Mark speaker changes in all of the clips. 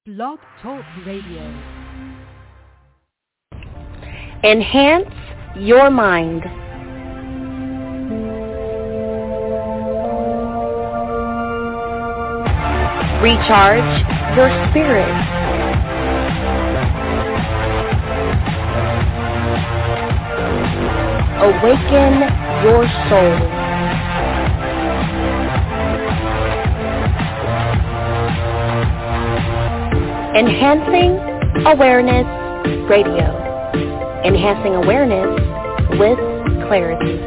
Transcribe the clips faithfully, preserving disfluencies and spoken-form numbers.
Speaker 1: Blog Talk Radio.
Speaker 2: Enhance your mind. Recharge your spirit. Awaken your soul. Enhancing Awareness Radio. Enhancing awareness with clarity.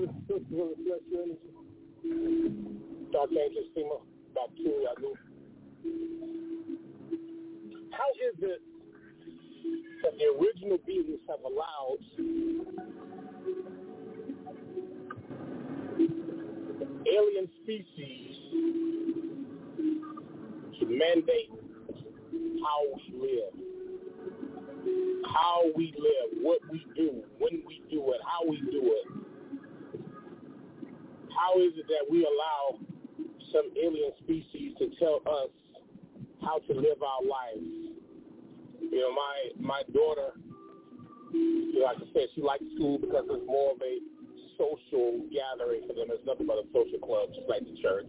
Speaker 1: brothers and sisters of the celestial energy. Dark Angel Sema, Bacteria, I knew. How is it that the original beings have allowed alien species to mandate how we live? How we live, what we do, when we do it, how we do it. How is it that we allow some alien species to tell us how to live our lives? You know, my my daughter, like I said, she likes school because it's more of a social gathering for them. It's nothing but a social club, just like the church.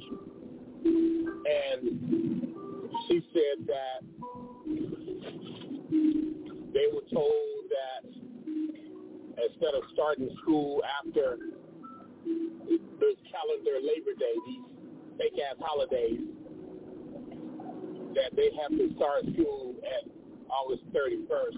Speaker 1: And she said that they were told that instead of starting school after this calendar Labor Day, these fake-ass holidays, that they have to start school at August thirty-first.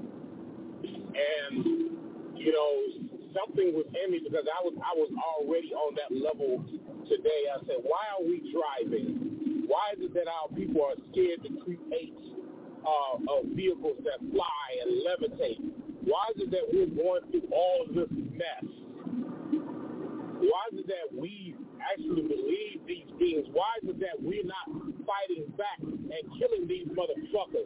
Speaker 1: And, you know, something was in me because I was I was already on that level today. I said, why are we driving? Why is it that our people are scared to create uh, uh, vehicles that fly and levitate? Why is it that we're going through all of this mess? Why is it that we actually believe these beings? Why is it that we're not fighting back and killing these motherfuckers?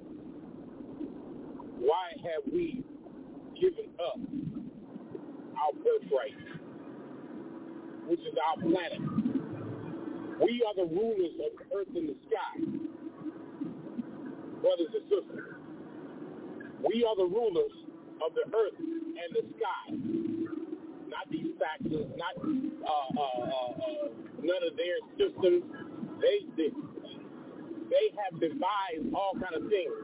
Speaker 1: Why have we given up our birthright, which is our planet? We are the rulers of the earth and the sky, brothers and sisters. We are the rulers of the earth and the sky. Not these factors, not uh, uh, uh, uh, none of their systems. They, they they have devised all kind of things,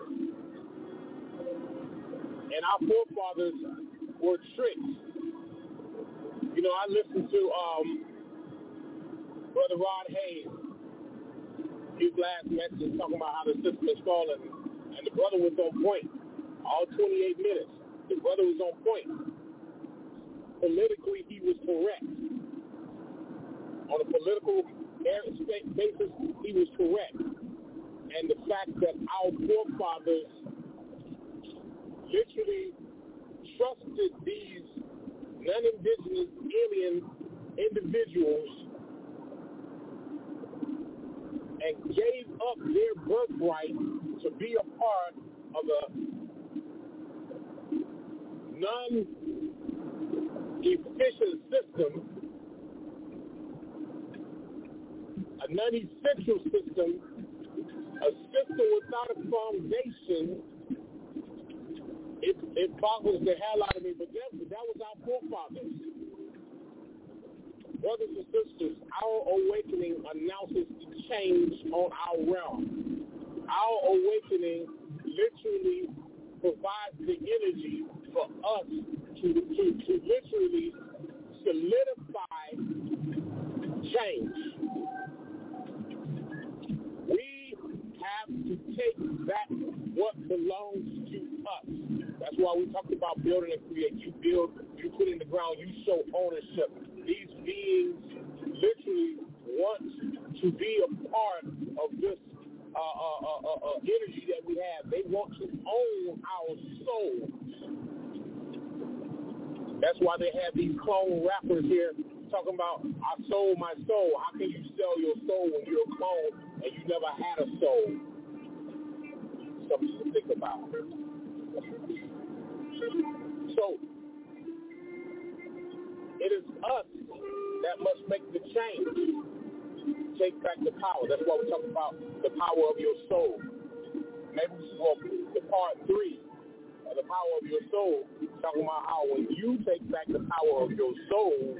Speaker 1: and our forefathers were tricked. You know, I listened to um, Brother Rod Hayes, his last message talking about how the system is falling, and the brother was on point. All twenty-eight minutes, the brother was on point. Politically, he was correct. On a political basis, he was correct. And the fact that our forefathers literally trusted these non-indigenous alien individuals and gave up their birthright to be a part of a non efficient system, a non-essential system, a system without a foundation. It, it boggles the hell out of me, but that, that was our forefathers. Brothers and sisters, our awakening announces the change on our realm. Our awakening literally provides the energy for us to, to, to literally solidify change. We have to take back what belongs to us. That's why we talked about building and create. You build, you put in the ground, you show ownership. These beings literally want to be a part of this uh, uh, uh, uh, uh, energy that we have. They want to own our soul. That's why they have these clone rappers here talking about, I sold my soul. How can you sell your soul when you're a clone and you never had a soul? Something to think about. So, it is us that must make the change. Take back the power. That's why we talk about the power of your soul. Maybe we should go to part three of the power of your soul, talking about how when you take back the power of your soul,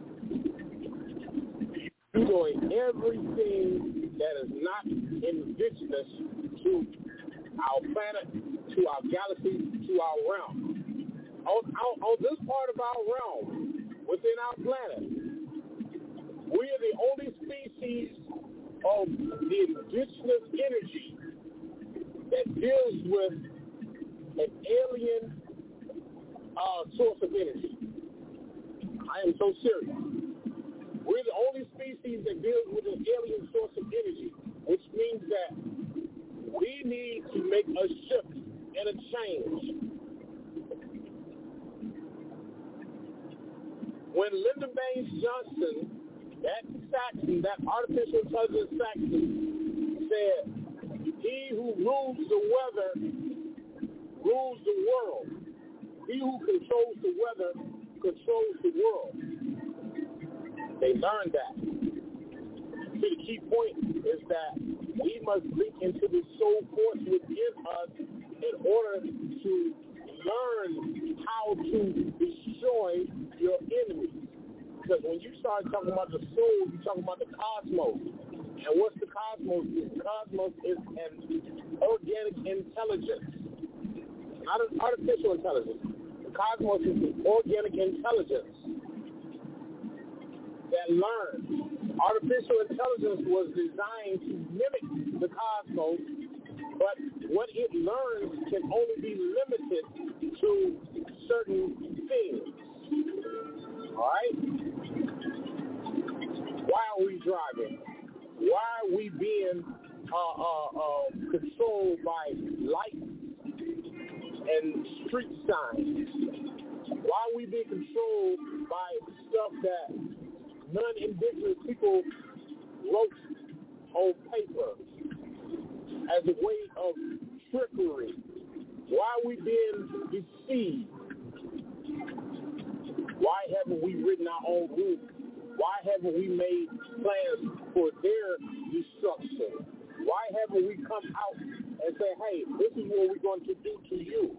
Speaker 1: you're doing everything that is not indigenous to our planet, to our galaxy, to our realm. On, on, on this part of our realm, within our planet, we are the only species of the indigenous energy that deals with an alien uh, source of energy. I am so serious. We're the only species that deals with an alien source of energy, which means that we need to make a shift and a change. When Lyndon Baines Johnson, that Saxon, that artificial intelligence Saxon, said, he who rules the weather rules the world. He who controls the weather controls the world. They learned that. See, the key point is that we must link into the soul force within us in order to learn how to destroy your enemies. Because when you start talking about the soul, you're talking about the cosmos. And what's the cosmos? The cosmos is an organic intelligence, not an artificial intelligence. The cosmos is an organic intelligence that learns. Artificial intelligence was designed to mimic the cosmos, but what it learns can only be limited to certain things. All right? Why are we driving? Why are we being uh, uh, uh, controlled by lights and street signs? Why are we being controlled by stuff that non-indigenous people wrote on paper as a way of trickery? Why are we being deceived? Why haven't we written our own rules? Why haven't we made plans for their destruction? Why haven't we come out and say, hey, this is what we're going to do to you?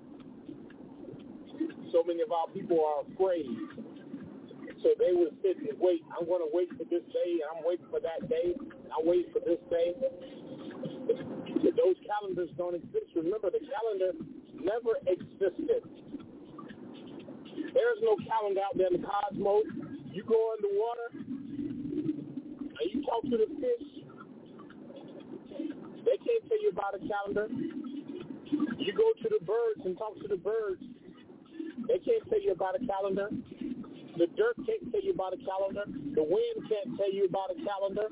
Speaker 1: So many of our people are afraid. So they would sit and wait. I'm going to wait for this day, and I'm waiting for that day, and I'm waiting for this day. But those calendars don't exist. Remember, the calendar never existed. There's no calendar out there in the cosmos. You go in the water, and you talk to the fish. They can't tell you about a calendar. You go to the birds and talk to the birds. They can't tell you about a calendar. The dirt can't tell you about a calendar. The wind can't tell you about a calendar.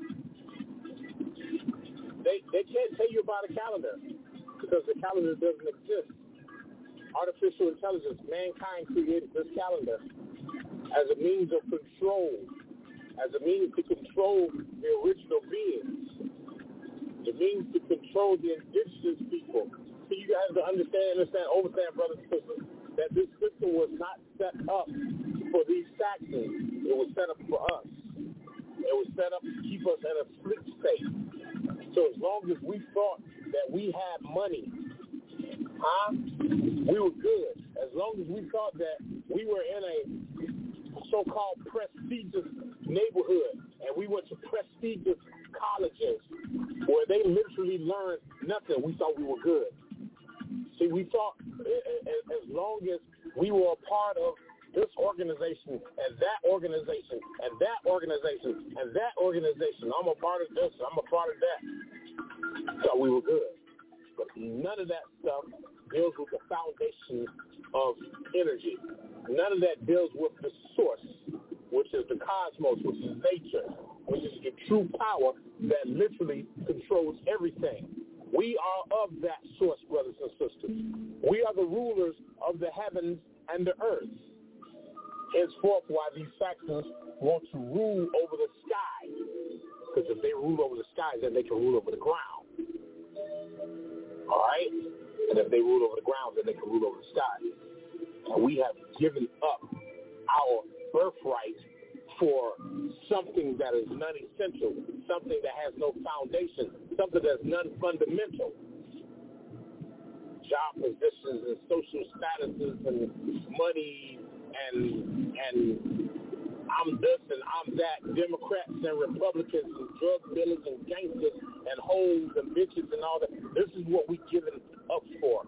Speaker 1: They they can't tell you about a calendar because the calendar doesn't exist. Artificial intelligence, mankind created this calendar as a means of control, as a means to control the original beings, the means to control the indigenous people. So you guys to understand, understand, understand, brothers and sisters, that this system was not set up for these Saxons. It was set up for us. It was set up to keep us in a sleep state. So as long as we thought that we had money, huh, we were good. As long as we thought that we were in a so-called prestigious neighborhood and we went to prestigious colleges where they literally learned nothing, we thought we were good. See, we thought as long as we were a part of this organization and that organization and that organization and that organization, I'm a part of this, I'm a part of that, thought we were good. But none of that stuff deals with the foundation of energy. None of that deals with the source, which is the cosmos, which is nature, which is the true power that literally controls everything. We are of that source, brothers and sisters. We are the rulers of the heavens and the earth. Henceforth, why these Saxons want to rule over the sky. Because if they rule over the sky, then they can rule over the ground. All right? And if they rule over the ground, then they can rule over the sky. And we have given up our birthright for something that is non-essential, something that has no foundation, something that's non-fundamental. Job positions and social statuses and money and and I'm this and I'm that, Democrats and Republicans and drug dealers and gangsters and hoes and bitches and all that. This is what we've given up for.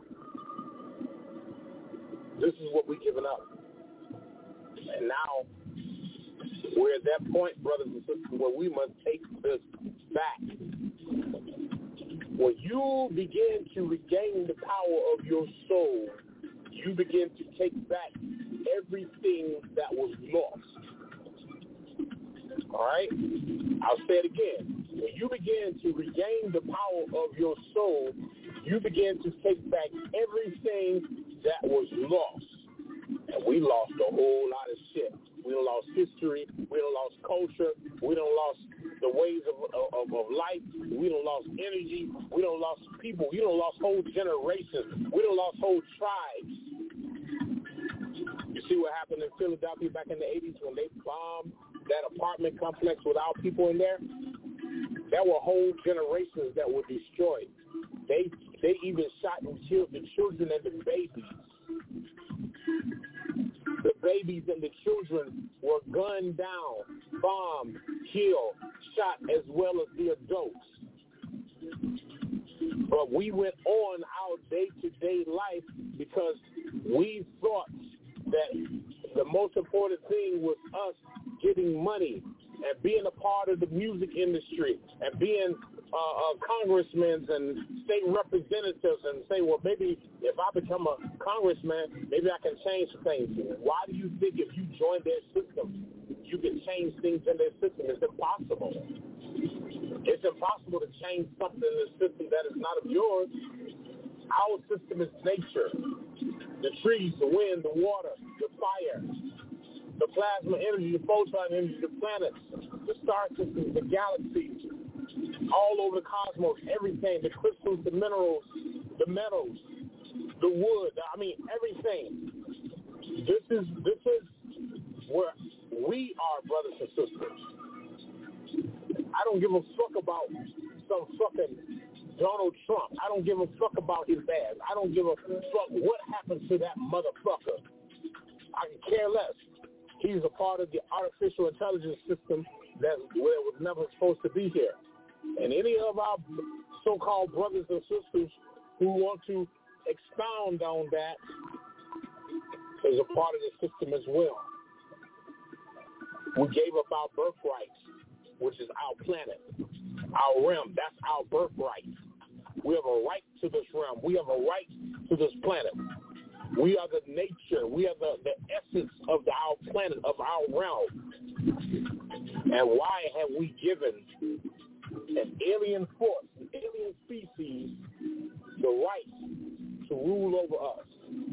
Speaker 1: This is what we've given up. And now we're at that point, brothers and sisters, where we must take this back. When you begin to regain the power of your soul, you begin to take back everything that was lost. All right? I'll say it again. When you begin to regain the power of your soul, you begin to take back everything that was lost. And we lost a whole lot of shit. We done lost history. We done lost culture. We done lost the ways of, of, of life. We done lost energy. We done lost people. We done lost whole generations. We done lost whole tribes. You see what happened in Philadelphia back in the eighties when they bombed that apartment complex with our people in there? There were whole generations that were destroyed. They they even shot and killed the children and the babies. The babies and the children were gunned down, bombed, killed, shot, as well as the adults. But we went on our day-to-day life because we thought that the most important thing was us getting money and being a part of the music industry and being uh, uh, congressmen and state representatives and say, well, maybe if I become a congressman, maybe I can change things. Why do you think if you join their system, you can change things in their system? It's impossible. It's impossible to change something in the system that is not of yours. Our system is nature. The trees, the wind, the water, the fire, the plasma energy, the photon energy, the planets, the star systems, the galaxies, all over the cosmos, everything, the crystals, the minerals, the metals, the wood, I mean, everything. This is this is where we are, brothers and sisters. I don't give a fuck about some fucking Donald Trump. I don't give a fuck about his ass. I don't give a fuck what happens to that motherfucker. I can care less. He's a part of the artificial intelligence system that where it was never supposed to be here. And any of our so-called brothers and sisters who want to expound on that is a part of the system as well. We gave up our birthrights, which is our planet, our realm. That's our birthright. We have a right to this realm. We have a right to this planet. We are the nature. We are the, the essence of the, our planet, of our realm. And why have we given an alien force, an alien species, the right to rule over us?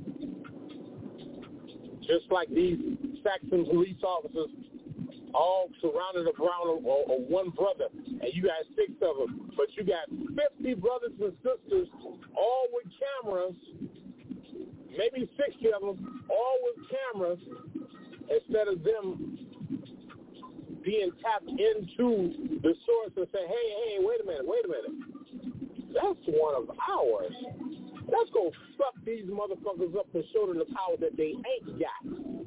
Speaker 1: Just like these Saxon police officers all surrounded around a, a one brother, and you got six of them, but you got fifty brothers and sisters, all with cameras, maybe sixty of them, all with cameras, instead of them being tapped into the source and say, hey, hey, wait a minute, wait a minute. That's one of ours. Let's go fuck these motherfuckers up and show them the power that they ain't got.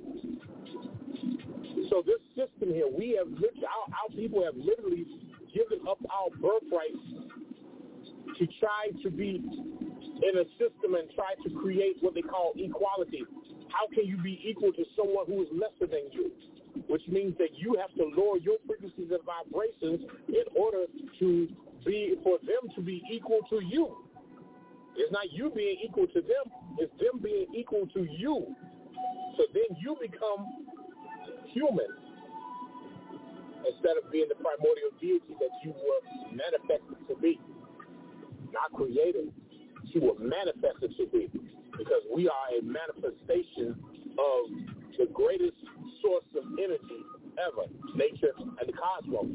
Speaker 1: So this system here, we have, our, our people have literally given up our birthright to try to be in a system and try to create what they call equality. How can you be equal to someone who is lesser than you? Which means that you have to lower your frequencies and vibrations in order to be, for them to be equal to you. It's not you being equal to them, it's them being equal to you. So then you become human instead of being the primordial deity that you were manifested to be. Not created, you were manifested to be, because we are a manifestation of the greatest source of energy ever, nature and the cosmos.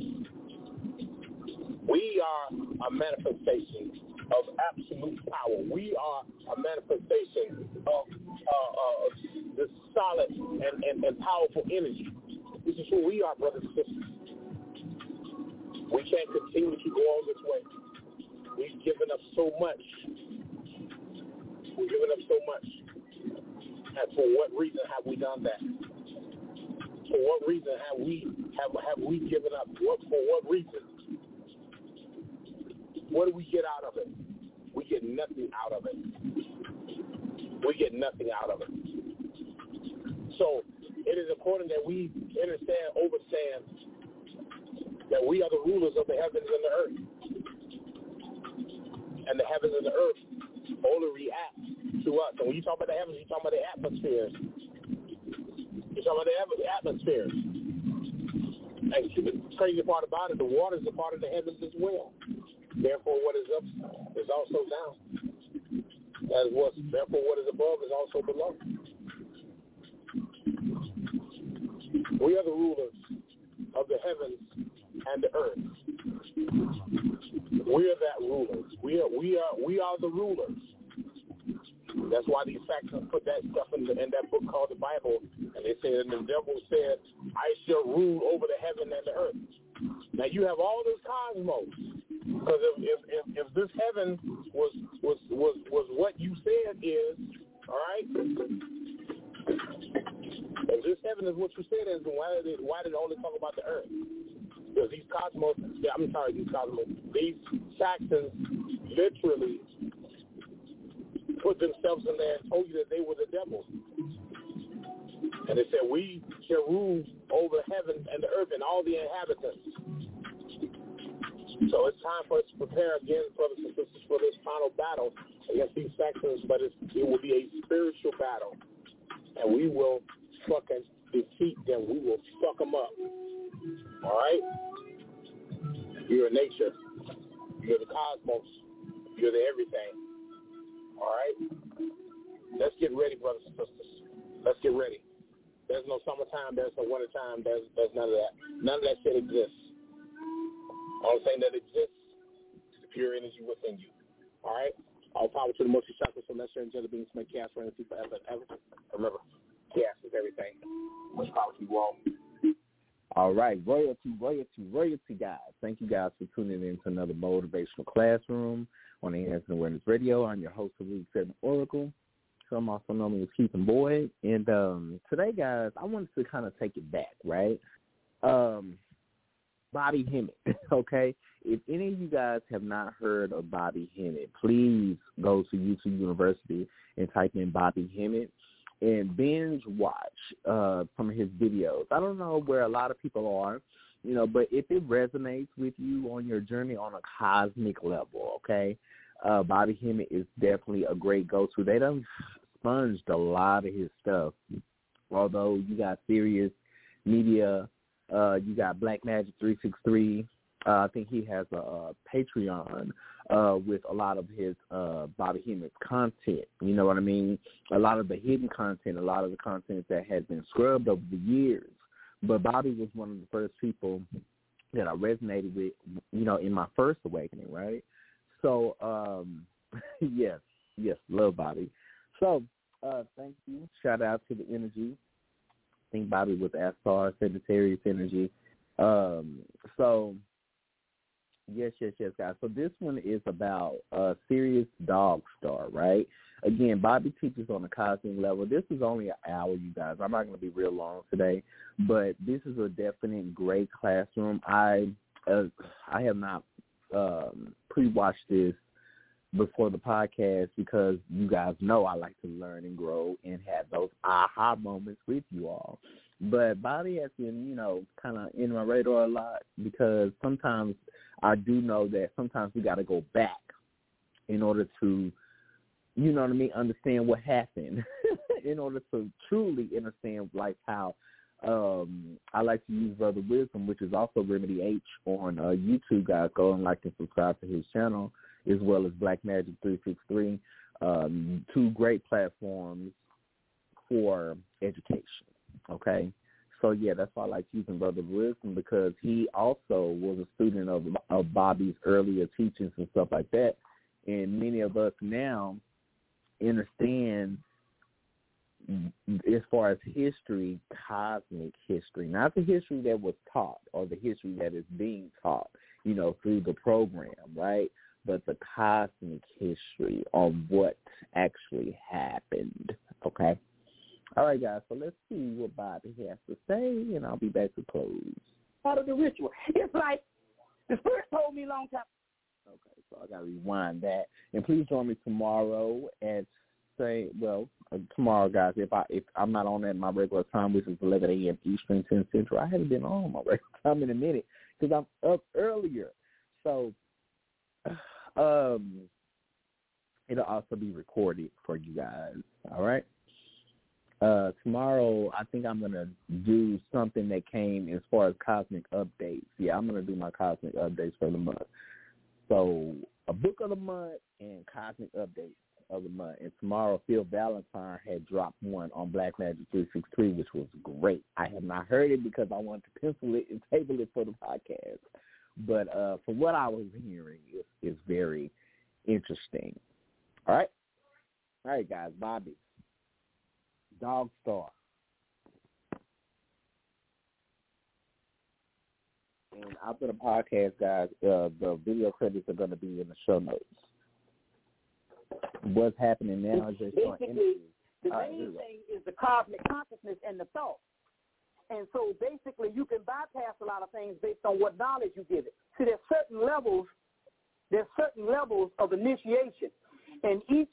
Speaker 1: We are a manifestation of absolute power. We are a manifestation of uh, uh, this solid and, and, and powerful energy. This is who we are, brothers and sisters. We can't continue to go on this way. We've given up so much. We've given up so much. And for what reason have we done that? For what reason have we have have we given up? What for what reason? What do we get out of it? We get nothing out of it. We get nothing out of it. So it is important that we understand, understand that we are the rulers of the heavens and the earth. And the heavens and the earth only react to us. And when you talk about the heavens, you talk about the atmospheres. You're talking about the atmospheres. And the crazy part about it, the waters are part of the heavens as well. Therefore, what is up is also down. As what, therefore, what is above is also below. We are the rulers of the heavens and the earth. We are that rulers. We are we are we are the rulers. That's why these factions put that stuff in, the, in that book called the Bible, and they said, and the devil said, "I shall rule over the heaven and the earth." Now you have all this cosmos, because if if, if if this heaven was was was was what you said is, all right. If this heaven is what you said is, then why did it, why did it only talk about the earth? Because these cosmos, I'm sorry, these cosmos, these factions literally put themselves in there and told you that they were the devil. And they said, we shall rule over heaven and the earth and all the inhabitants. So it's time for us to prepare again, brothers and sisters, for this final battle against these factions, but it's, it will be a spiritual battle. And we will fucking defeat them. We will fuck them up. All right? You're nature. You're the cosmos. You're the everything. All right? Let's get ready, brothers and sisters. Let's get ready. There's no summertime. There's no wintertime. There's, there's none of that. None of that shit exists. All thing that exists is the pure energy within you. All right? All power to the multi chakra, celestial angelic beings, make chaos reign forever and ever. Remember, chaos is everything. Much power to you all.
Speaker 3: All right, royalty, royalty, royalty, guys. Thank you guys for tuning in to another motivational classroom on Enhancing Awareness Radio. I'm your host, Luke Seven Oracle. Some also know me as Keith and Boyd. And um, today, guys, I wanted to kind of take it back, right? Um, Bobby Hemmitt, okay? If any of you guys have not heard of Bobby Hemmitt, please go to YouTube University and type in Bobby Hemmitt and binge watch uh, some of his videos. I don't know where a lot of people are, you know, but if it resonates with you on your journey on a cosmic level, okay, uh, Bobby Hemmitt is definitely a great go-to. They done sponged a lot of his stuff, although you got Sirius Media, uh, you got Black Magic three sixty-three. Uh, I think he has a, a Patreon uh, with a lot of his uh, Bobby Hemmitt's content. You know what I mean? A lot of the hidden content, a lot of the content that has been scrubbed over the years. But Bobby was one of the first people that I resonated with, you know, in my first awakening, right? So, um, yes, yes, love Bobby. So, uh, thank you. Shout out to the energy. I think Bobby was Astar, Sagittarius energy. Um, so, Yes, yes, yes, guys. So this one is about uh, Sirius Dog Star, right? Again, Bobby teaches on a cosmic level. This is only an hour, you guys. I'm not going to be real long today, but this is a definite great classroom. I uh, I have not um, pre-watched this before the podcast because you guys know I like to learn and grow and have those aha moments with you all. But Bobby has been, you know, kind of in my radar a lot because sometimes I do know that sometimes we got to go back in order to, you know what I mean, understand what happened, in order to truly understand, like, how um, I like to use Brother Wisdom, which is also Remedy H on uh, YouTube, guys. Go and like and subscribe to his channel, as well as Black Magic three sixty-three, um, two great platforms for education, okay? So, yeah, that's why I like using Brother Wisdom, because he also was a student of, of Bobby's earlier teachings and stuff like that. And many of us now understand, as far as history, cosmic history, not the history that was taught or the history that is being taught, you know, through the program, right? But the cosmic history of what actually happened, okay? All right, guys, so let's see what Bobby has to say, and I'll be back to close.
Speaker 4: Part of the ritual. It's like the Spirit told me a long time.
Speaker 3: Okay, so I got to rewind that. And please join me tomorrow at, say, well, uh, tomorrow, guys, if, I, if I'm not on at my regular time, which is eleven a.m. Eastern, ten Central. I haven't been on my regular time in a minute because I'm up earlier. So um, it'll also be recorded for you guys, all right? Uh, tomorrow, I think I'm going to do something that came as far as cosmic updates. Yeah, I'm going to do my cosmic updates for the month. So a book of the month and cosmic updates of the month. And tomorrow, Phil Valentine had dropped one on Black Magic three sixty-three, which was great. I have not heard it because I wanted to pencil it and table it for the podcast. But uh, from what I was hearing, it's, it's very interesting. All right? All right, guys. Bobby. Dog Star. And after the podcast, guys, uh, the video credits are going to be in the show notes. What's happening now is just
Speaker 4: basically the uh, main thing is the cosmic consciousness and the thought. And so basically you can bypass a lot of things based on what knowledge you give it. See, there's certain levels, there's certain levels of initiation. And each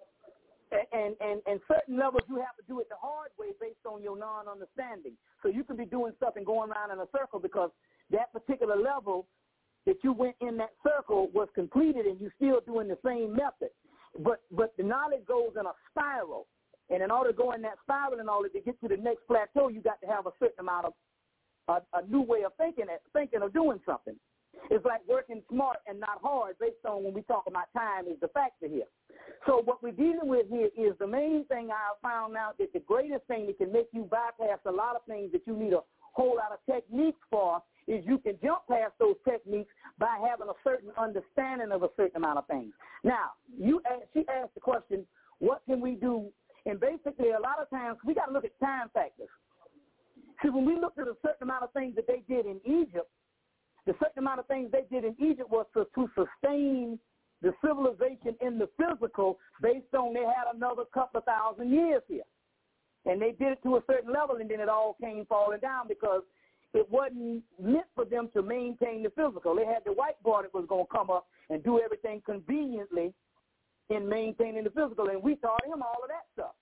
Speaker 4: And, and, and certain levels you have to do it the hard way based on your non-understanding. So you can be doing stuff and going around in a circle because that particular level that you went in that circle was completed and you're still doing the same method. But but the knowledge goes in a spiral. And in order to go in that spiral and all, to get to the next plateau, you got to have a certain amount of a, a new way of thinking, thinking of doing something. It's like working smart and not hard based on when we talk about time is the factor here. So what we're dealing with here is the main thing I found out that the greatest thing that can make you bypass a lot of things that you need a whole lot of techniques for is you can jump past those techniques by having a certain understanding of a certain amount of things. Now, you asked, she asked the question, what can we do? And basically a lot of times we got to look at time factors. See, when we looked at a certain amount of things that they did in Egypt, the certain amount of things they did in Egypt was to, to sustain the civilization in the physical based on they had another couple of thousand years here. And they did it to a certain level, and then it all came falling down because it wasn't meant for them to maintain the physical. They had the white boy that was going to come up and do everything conveniently in maintaining the physical, and we taught him all of that stuff.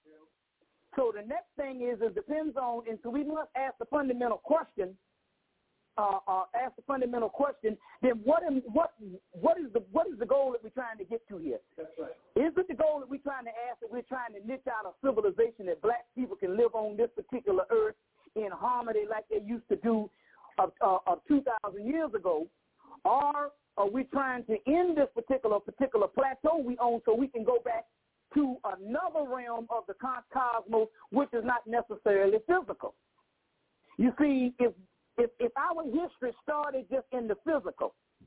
Speaker 4: So the next thing is it depends on, and so we must ask the fundamental question, Uh, uh, ask the fundamental question, then what am, what what is the what is the goal that we're trying to get to here? That's right. Is it the goal that we're trying to ask that we're trying to niche out a civilization that black people can live on this particular earth in harmony like they used to do of, uh, of two thousand years ago, or are we trying to end this particular particular plateau we own so we can go back to another realm of the cosmos, which is not necessarily physical? You see, if If, if our history started just in the physical,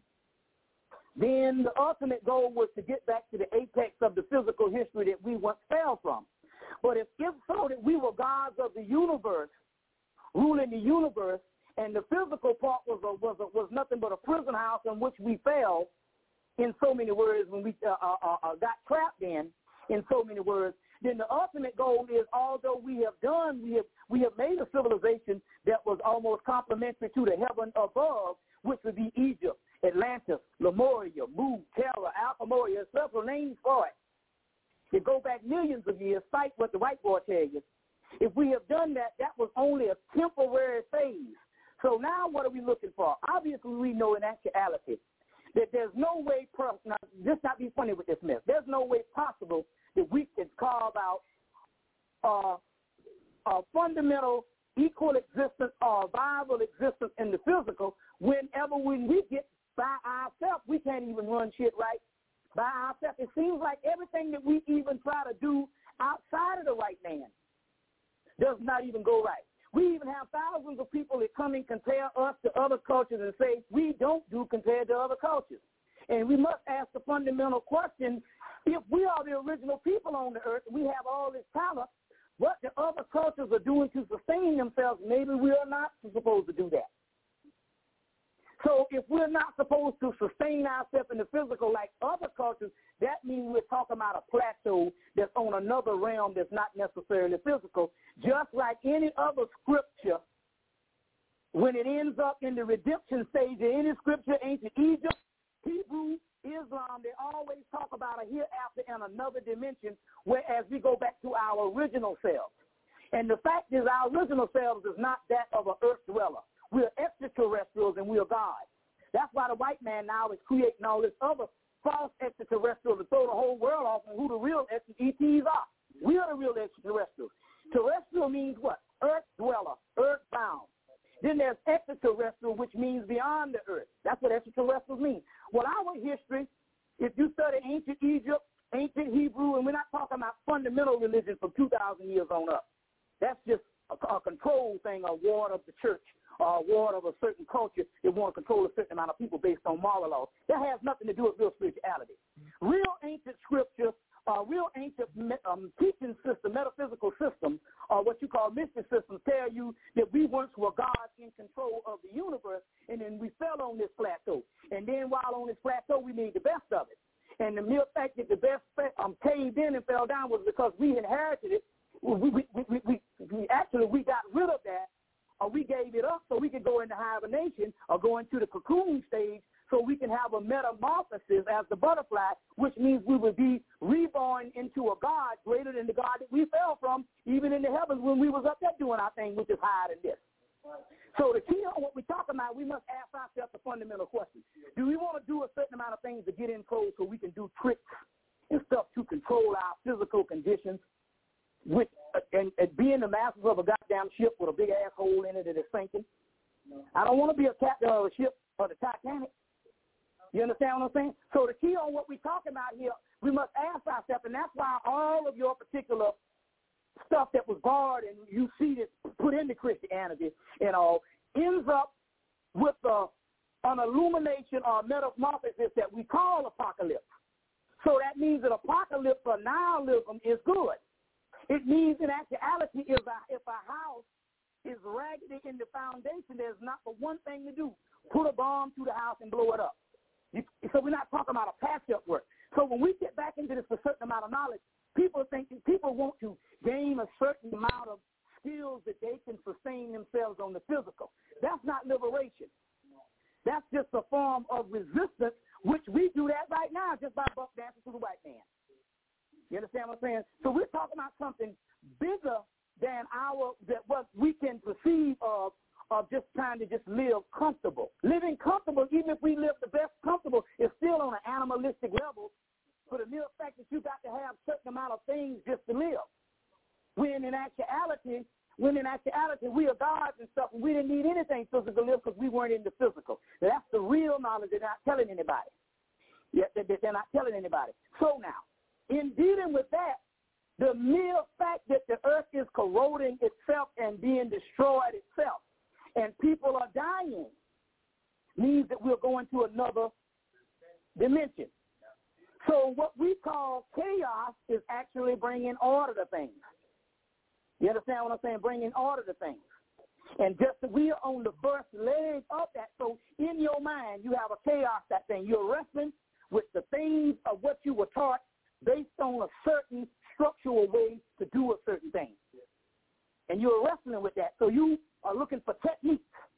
Speaker 4: then the ultimate goal was to get back to the apex of the physical history that we once fell from. But if, if so that we were gods of the universe, ruling the universe, and the physical part was a, was a, was nothing but a prison house in which we fell, in so many words, when we uh, uh, uh, got trapped in, in so many words, then the ultimate goal is, although we have done, we have we have made a civilization that was almost complementary to the heaven above, which would be Egypt, Atlantis, Lemuria, Mu, Terra, Alpha Moria, several names for it. You go back millions of years, fight what the white boy tells you. If we have done that, that was only a temporary phase. So now what are we looking for? Obviously, we know in actuality that there's no way, now, just not be funny with this mess, there's no way possible that we can carve out uh, a fundamental equal existence or viable existence in the physical whenever when we get by ourselves, we can't even run shit right by ourselves. It seems like everything that we even try to do outside of the white man does not even go right. We even have thousands of people that come and compare us to other cultures and say we don't do compared to other cultures. And we must ask the fundamental question, if we are the original people on the earth, we have all this power, what the other cultures are doing to sustain themselves, maybe we are not supposed to do that. So if we're not supposed to sustain ourselves in the physical like other cultures, that means we're talking about a plateau that's on another realm that's not necessarily physical. Just like any other scripture, when it ends up in the redemption stage of any scripture, ancient Egypt, Hebrew, Islam, they always talk about a hereafter and another dimension, whereas we go back to our original selves. And the fact is our original selves is not that of an earth dweller. We're extraterrestrials and we're gods. That's why the white man now is creating all this other false extraterrestrials to throw the whole world off on who the real E Ts are. We are the real extraterrestrials. Terrestrials beyond the earth. That's what extraterrestrials mean. Well, our history, if you study ancient Egypt, ancient Hebrew, and we're not talking about fundamental religion from two thousand years on up. That's just a, a control thing, a ward of the church, or a ward of a certain culture that want to control a certain amount of people based on moral laws. That has nothing to do with real spirituality. Real ancient scripture, uh, real ancient um, teaching system, metaphysical system, or what you call mystic systems, tell you that we once were God in control of the universe, and then we fell on this plateau. And then while on this plateau, we made the best of it. And the mere fact that the best um, caved in and fell down was because we inherited it. We, we, we, we, we, we actually, we got rid of that, or we gave it up so we could go into hibernation or go into the cocoon stage so we can have a metamorphosis as the butterfly, which means we would be reborn into a God greater than the God that we fell from, even in the heavens when we was up there doing our thing, which is higher than this. So the key on what we're talking about, we must ask ourselves the fundamental question. Do we want to do a certain amount of things to get in close so we can do tricks and stuff to control our physical conditions, with, and, and being the masters of a goddamn ship with a big ass hole in it that is sinking? I don't want to be a captain of a ship or the Titanic. You understand what I'm saying? So the key on what we're talking about here, we must ask ourselves, and that's why all of your particular stuff that was barred and you see this put into Christianity and all ends up with a, an illumination or metamorphosis that we call apocalypse. So that means that apocalypse or nihilism is good. It means in actuality if a, if a house is raggedy in the foundation, there's not but one thing to do: put a bomb to the house and blow it up. You, so we're not talking about a patch-up work. So when we get back into this a certain amount of knowledge, people think people want to gain a certain amount of skills that they can sustain themselves on the physical. That's not liberation. That's just a form of resistance, which we do that right now just by buck dancing to the white man. You understand what I'm saying? So we're talking about something bigger than our that what we can perceive of of just trying to just live comfortable. Living comfortable, even if we live the best comfortable, is still on an animalistic level for the mere fact that you got to have a certain amount of things just to live. When in actuality, when in actuality we are gods and stuff, and we didn't need anything physical to live because we weren't in the physical. That's the real knowledge they're not telling anybody. Yeah, they're not telling anybody. So now, in dealing with that, the mere fact that the earth is corroding itself and being destroyed itself, and people are dying, means that we're going to another dimension. So what we call chaos is actually bringing order to things. You understand what I'm saying? Bringing order to things. And just we are on the first leg of that. So in your mind, you have a chaos, that thing. You're wrestling with the things of what you were taught based on a certain structural way to do a certain thing. And you're wrestling with that. So you are looking for techniques.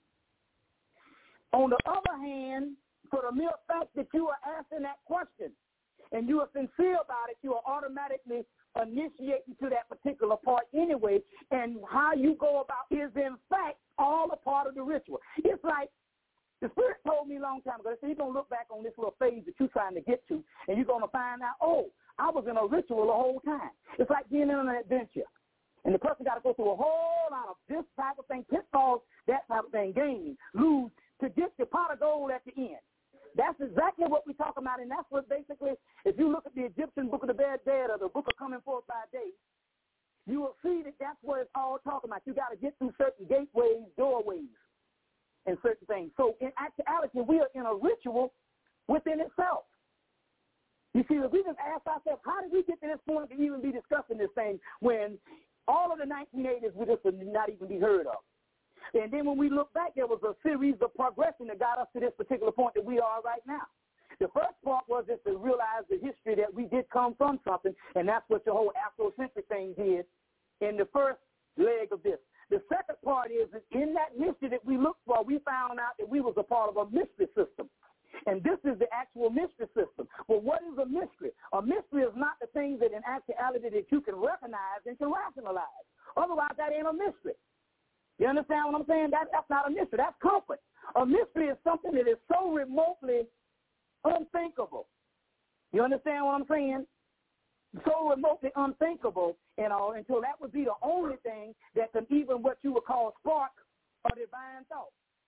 Speaker 4: On the other hand, for the mere fact that you are asking that question and you are sincere about it, you are automatically initiating to that particular part anyway, and how you go about is in fact all a part of the ritual. It's like the Spirit told me a long time ago, they said, you're going to look back on this little phase that you're trying to get to, and you're going to find out, oh, I was in a ritual the whole time. It's like being in an adventure. And the person got to go through a whole lot of this type of thing, pitfalls, that type of thing, gain, lose, to get the pot of gold at the end. That's exactly what we're talking about, and that's what basically, if you look at the Egyptian Book of the Bad Dead or the Book of Coming Forth by Day, you will see that that's what it's all talking about. You got to get through certain gateways, doorways, and certain things. So in actuality, we are in a ritual within itself. You see, if we just ask ourselves, how did we get to this point to even be discussing this thing when all of the nineteen eighties would just not even be heard of? And then when we look back, there was a series of progression that got us to this particular point that we are right now. The first part was just to realize the history that we did come from something, and that's what the whole Afrocentric thing did in the first leg of this. The second part is that in that history that we looked for, we found out that we was a part of a mystery system. And this is the actual mystery system. Well, what is a mystery? A mystery is not the things that in actuality that you can recognize and can rationalize. Otherwise, that ain't a mystery. You understand what I'm saying? That, that's not a mystery. That's comfort. A mystery is something that is so remotely unthinkable. You understand what I'm saying? So remotely unthinkable, and all, until that would be the only thing that can even what you would call spark a divine thought.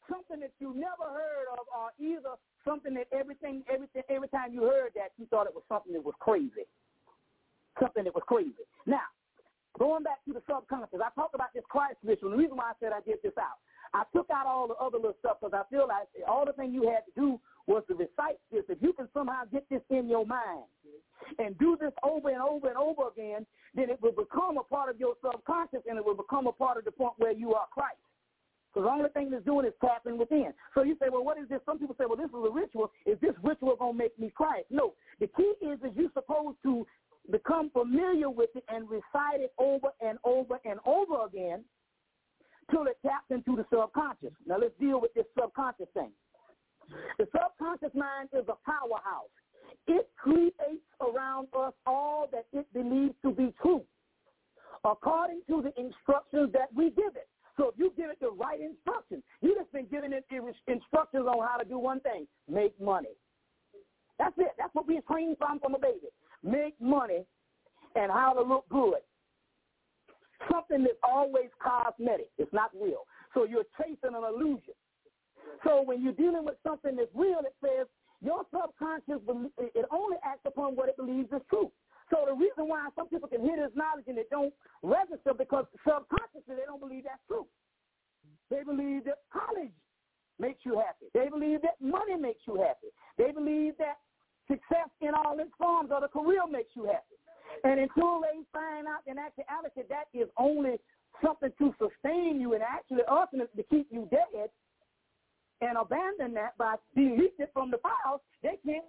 Speaker 4: something that you never heard of, or either something that everything, everything, every time you heard that, you thought it was something that was crazy. Something that was crazy. Now, going back to the subconscious, I talked about this Christ ritual. The reason why I said I did this out, I took out all the other little stuff because I feel like all the thing you had to do was to recite this. If you can somehow get this in your mind and do this over and over and over again, then it will become a part of your subconscious, and it will become a part of the point where you are Christ. Because the only thing that's doing is tapping within. So you say, well, what is this? Some people say, well, this is a ritual. Is this ritual going to make me Christ? No. The key is that you're supposed to become familiar with it and recite it over and over and over again till it taps into the subconscious. Now let's deal with this subconscious thing. The subconscious mind is a powerhouse. It creates around us all that it believes to be true according to the instructions that we give it. So if you give it the right instructions, you've just been giving it instructions on how to do one thing, make money. That's it. That's what we're trained from from a baby. Make money and how to look good. Something that's always cosmetic. It's not real. So you're chasing an illusion. So when you're dealing with something that's real, it says your subconscious, it only acts upon what it believes is true. So the reason why some people can hear this knowledge and it don't register because subconsciously they don't believe that's true. They believe that college makes you happy. They believe that money makes you happy. They believe that success in all its forms or the career makes you happy. And until they find out in actuality that is only something to sustain you and actually ultimately to keep you dead and abandon that by deleting it from the files, they can't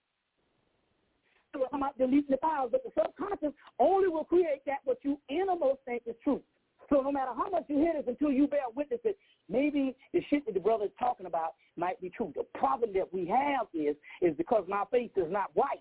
Speaker 4: come out deleting the files. But the subconscious only will create that what you innermost think is true. So no matter how much you hear this until you bear witness it, maybe the shit that the brother is talking about might be true. The problem that we have is is because my face is not white.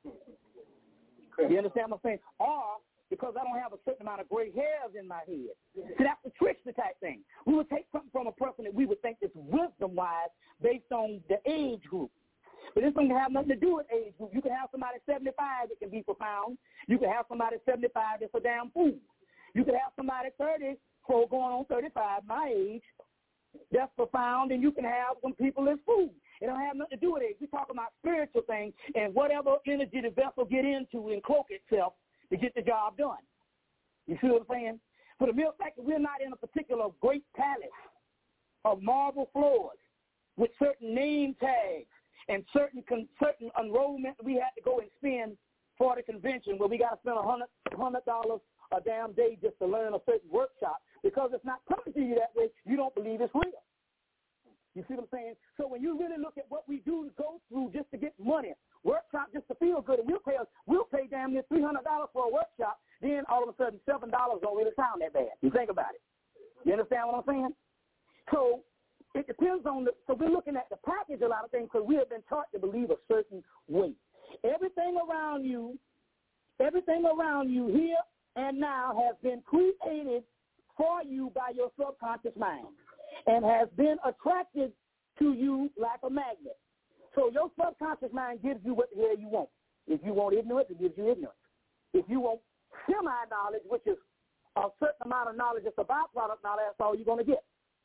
Speaker 4: You understand what I'm saying? Or because I don't have a certain amount of gray hairs in my head. See, that's the trickster type thing. We would take something from a person that we would think is wisdom-wise based on the age group. But this doesn't have nothing to do with age group. You can have somebody seventy-five that can be profound. You can have somebody seventy-five that's a damn fool. You can have somebody thirty, so going on thirty-five, my age, that's profound, and you can have some people that's fools. It don't have nothing to do with it. We're talking about spiritual things and whatever energy the vessel get into and cloak itself to get the job done. You see what I'm saying? For the mere fact that we're not in a particular great palace of marble floors with certain name tags and certain con- certain enrollment we had to go and spend for the convention where we got to spend a hundred hundred dollars a damn day just to learn a certain workshop because it's not coming to you that way. You don't believe it's real. You see what I'm saying? So when you really look at what we do to go through just to get money, workshop just to feel good, and we'll pay we'll pay damn near three hundred dollars for a workshop. Then all of a sudden seven dollars don't really sound that bad. You think about it. You understand what I'm saying? So it depends on the. So we're looking at the package a lot of things because we have been taught to believe a certain way. Everything around you, everything around you here and now has been created for you by your subconscious mind and has been attracted to you like a magnet. So your subconscious mind gives you what the hell you want. If you want ignorance, it gives you ignorance. If you want semi-knowledge, which is a certain amount of knowledge, it's a byproduct knowledge, that's all you're going to get.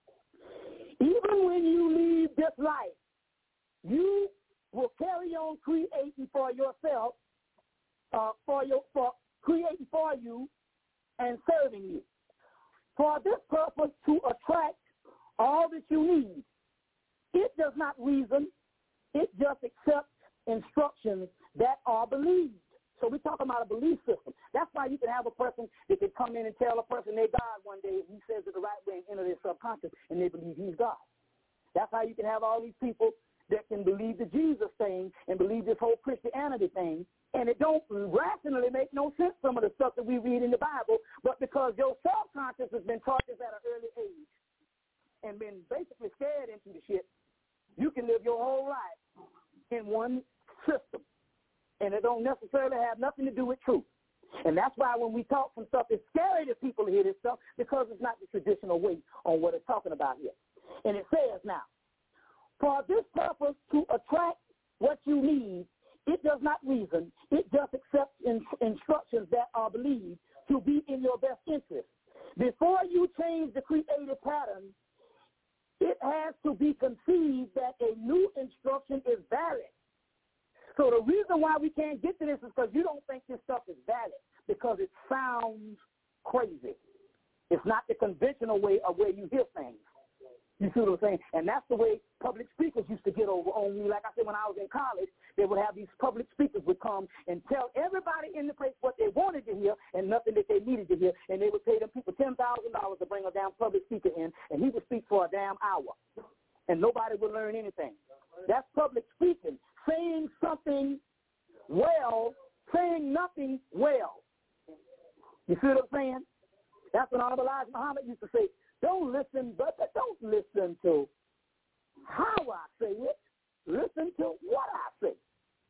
Speaker 4: Even when you leave this life, you will carry on creating for yourself, uh, for your, for creating for you and serving you. For this purpose, to attract all that you need. It does not reason. It just accepts instructions that are believed. So we're talking about a belief system. That's why you can have a person that can come in and tell a person they're God one day, and he says it the right way and enter their subconscious, and they believe he's God. That's how you can have all these people that can believe the Jesus thing and believe this whole Christianity thing, and it don't rationally make no sense, some of the stuff that we read in the Bible, but because your subconscious has been taught this at an early age and been basically scared into the shit, you can live your whole life in one system, and it don't necessarily have nothing to do with truth. And that's why when we talk some stuff, it's scary to people to hear this stuff because it's not the traditional way on what it's talking about here. And it says now, for this purpose to attract what you need, it does not reason. It just accepts in, instructions that are believed to be in your best interest. Before you change the creative pattern, it has to be conceived that a new instruction is valid. So the reason why we can't get to this is because you don't think this stuff is valid, because it sounds crazy. It's not the conventional way of where you hear things. You see what I'm saying? And that's the way public speakers used to get over on me. Like I said, when I was in college, they would have these public speakers would come and tell everybody in the place what they wanted to hear and nothing that they needed to hear. And they would pay them people ten thousand dollars to bring a damn public speaker in, and he would speak for a damn hour. And nobody would learn anything. That's public speaking. Saying something well, saying nothing well. You see what I'm saying? That's what Honorable Elijah Muhammad used to say. Don't listen, but don't listen to how I say it. Listen to what I say.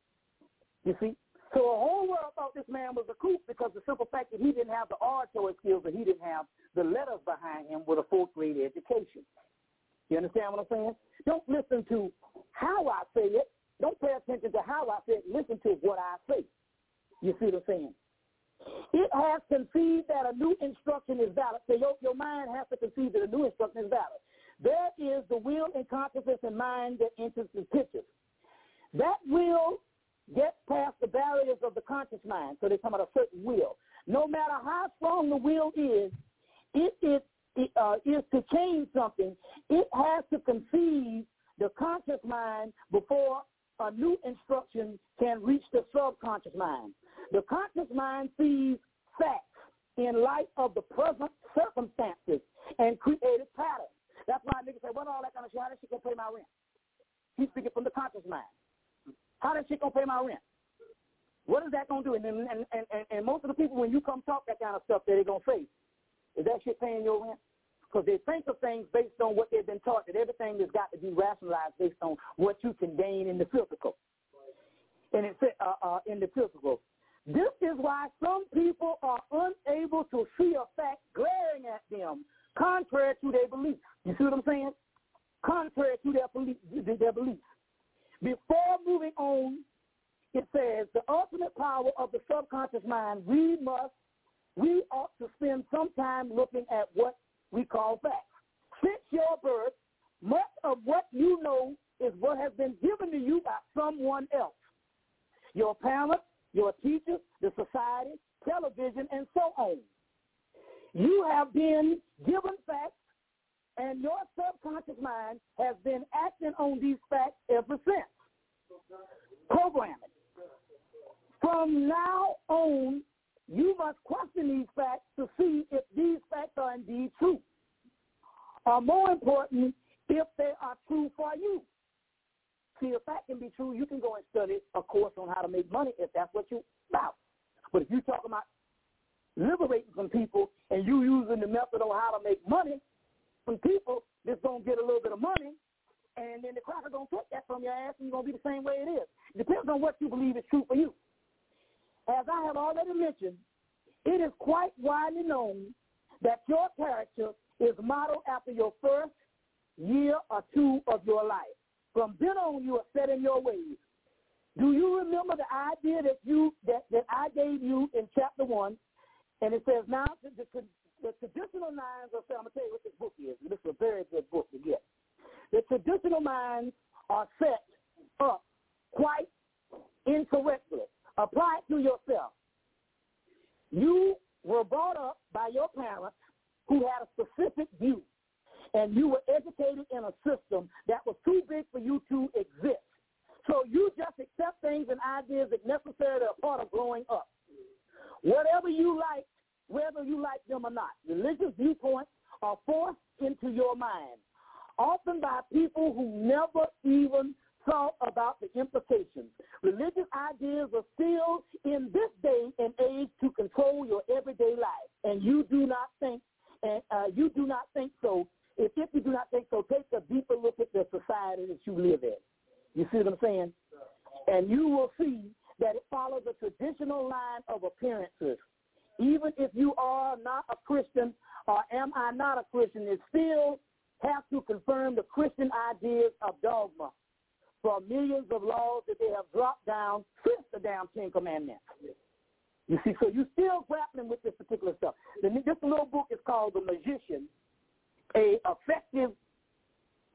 Speaker 4: You see? So the whole world thought this man was a kook because the simple fact that he didn't have the oratory skills and he didn't have the letters behind him with a fourth grade education. You understand what I'm saying? Don't listen to how I say it. Don't pay attention to how I say it. Listen to what I say. You see what I'm saying? It has conceived that a new instruction is valid. So your, your mind has to conceive that a new instruction is valid. There is the will and consciousness and mind that enters the picture. That will gets past the barriers of the conscious mind. So they come at a certain will. No matter how strong the will is, it is it, uh, is to change something. It has to conceive the conscious mind before a new instruction can reach the subconscious mind. The conscious mind sees facts in light of the present circumstances and created patterns. That's why niggas say, what all that kind of shit? How that shit gonna pay my rent? He's speaking from the conscious mind. How that shit gonna pay my rent? What is that gonna do? And, and, and, and, and most of the people, when you come talk that kind of stuff, that they're gonna say, is that shit paying your rent? Because they think of things based on what they've been taught, that everything has got to be rationalized based on what you can gain in the physical. And it's uh, uh, in the physical. This is why some people are unable to see a fact glaring at them, contrary to their beliefs. You see what I'm saying? Contrary to their, belief, their beliefs. Before moving on, it says, the ultimate power of the subconscious mind, we must, we ought to spend some time looking at what we call facts. Since your birth, much of what you know is what has been given to you by someone else. Your parents, your teachers, the society, television, and so on. You have been given facts, and your subconscious mind has been acting on these facts ever since. Programming. From now on, you must question these facts to see if these facts are indeed true. Or more important, if they are true for you. See, if that can be true, you can go and study a course on how to make money if that's what you're about. But if you're talking about liberating some people and you using the method on how to make money from people that's going to get a little bit of money, and then the cracker going to take that from your ass and you're going to be the same way it is. It depends on what you believe is true for you. As I have already mentioned, it is quite widely known that your character is modeled after your first year or two of your life. From then on, you are set in your ways. Do you remember the idea that you that, that I gave you in chapter one? And it says, now the, the, the traditional minds are, I'm going to tell you what this book is. This is a very good book to get. The traditional minds are set up quite incorrectly. Apply it to yourself. You were brought up by your parents who had a specific view, and you were educated in a system that was too big for you to exist. So you just accept things and ideas that necessarily are part of growing up. Whatever you like, whether you like them or not, religious viewpoints are forced into your mind, often by people who never even thought about the implications. Religious ideas are still in this day and age to control your everyday life, and you do not think, and uh, you do not think so. If, if you do not think so, take a deeper look at the society that you live in. You see what I'm saying? And you will see that it follows a traditional line of appearances. Even if you are not a Christian or am I not a Christian, it still has to confirm the Christian ideas of dogma for millions of laws that they have dropped down since the damn Ten Commandments. You see, so you're still grappling with this particular stuff. This little book is called The Magician, a effective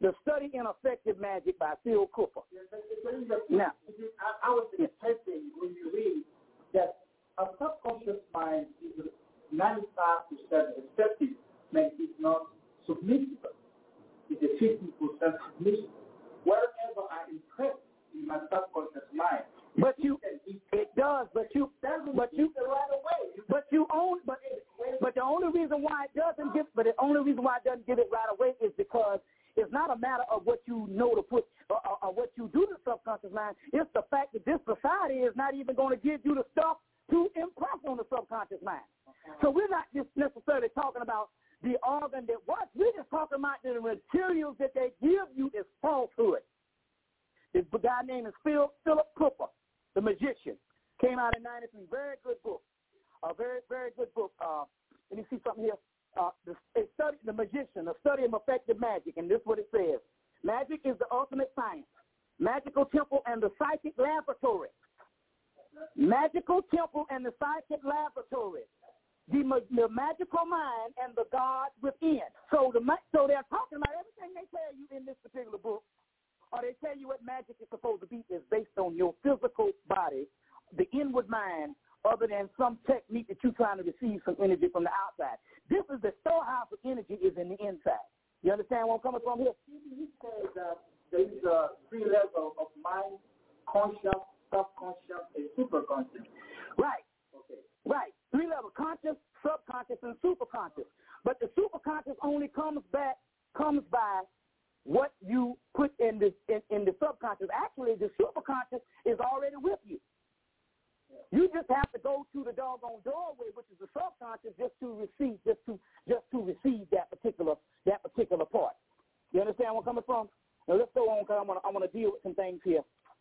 Speaker 4: The Study in Effective Magic by Phil Cooper. Now,
Speaker 5: I, I was expecting when you read that a subconscious mind is ninety-five percent effective, but it's not submissive. It's a fifty percent submissive. Wherever I impress in my subconscious mind,
Speaker 4: but you, it does, but you, but you,
Speaker 5: right away.
Speaker 4: but you own, but but the only reason why it doesn't give, but the only reason why it doesn't give it right away is because it's not a matter of what you know to put, or, or, or what you do to the subconscious mind. It's the fact that this society is not even going to give you the stuff to impress on the subconscious mind. So we're not just necessarily talking about the organ that works. We're just talking about the materials that they give you is falsehood. This guy named is Phil, Philip Cooper, The Magician. Came out in ninety-three. Very good book. A very, very good book. Uh, let me see something here. Uh, the, study, the Magician, a study of effective magic. And this is what it says. Magic is the ultimate science. Magical temple and the psychic laboratory. Magical temple and the psychic laboratory. The, the magical mind and the God within. So, the, so they're talking about everything they tell you in this particular book, or they tell you what magic is supposed to be, is based on your physical body, the inward mind, other than some technique that you're trying to receive some energy from the outside. This is the storehouse of energy is in the inside. You understand where I'm coming from here?
Speaker 5: He says that there is a three levels of mind, conscious, subconscious, and superconscious.
Speaker 4: Right.
Speaker 5: Okay.
Speaker 4: Right. Three levels: conscious, subconscious, and superconscious. But the superconscious only comes back, comes by what you put in the in, in the subconscious. Actually, the superconscious is already with you. You just have to go to the doggone doorway, which is the subconscious, just to receive, just to just to receive that particular that particular part. You understand where I'm coming from? Now let's go on, because I'm gonna I'm gonna deal with some things here.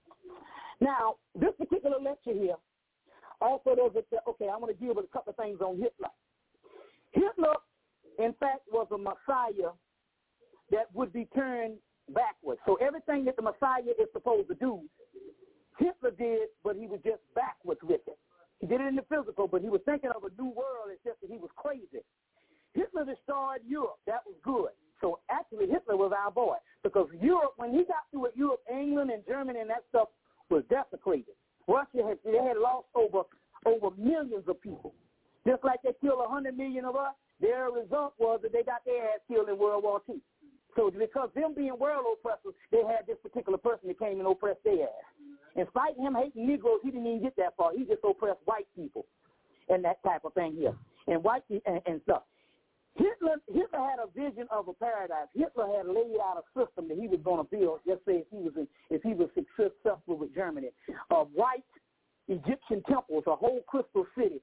Speaker 4: Now, this particular lecture here also does it. Okay, I'm gonna deal with a couple of things on Hitler. Hitler, in fact, was a Messiah that would be turned backwards. So everything that the Messiah is supposed to do, Hitler did, but he was just backwards with it. He did it in the physical, but he was thinking of a new world. It's just that he was crazy. Hitler destroyed Europe. That was good. So actually Hitler was our boy, because Europe, when he got through with Europe, England and Germany and that stuff was desecrated. Russia had, they had lost over over millions of people. Just like they killed one hundred million of us, their result was that they got their ass killed in World War Two. So because them being world oppressors, they had this particular person that came and oppressed their ass. In spite of him hating Negroes, he didn't even get that far. He just oppressed white people and that type of thing here, and white and, and stuff. Hitler, Hitler had a vision of a paradise. Hitler had laid out a system that he was going to build. Let's say if he was in, if he was successful with Germany, of white Egyptian temples, a whole crystal city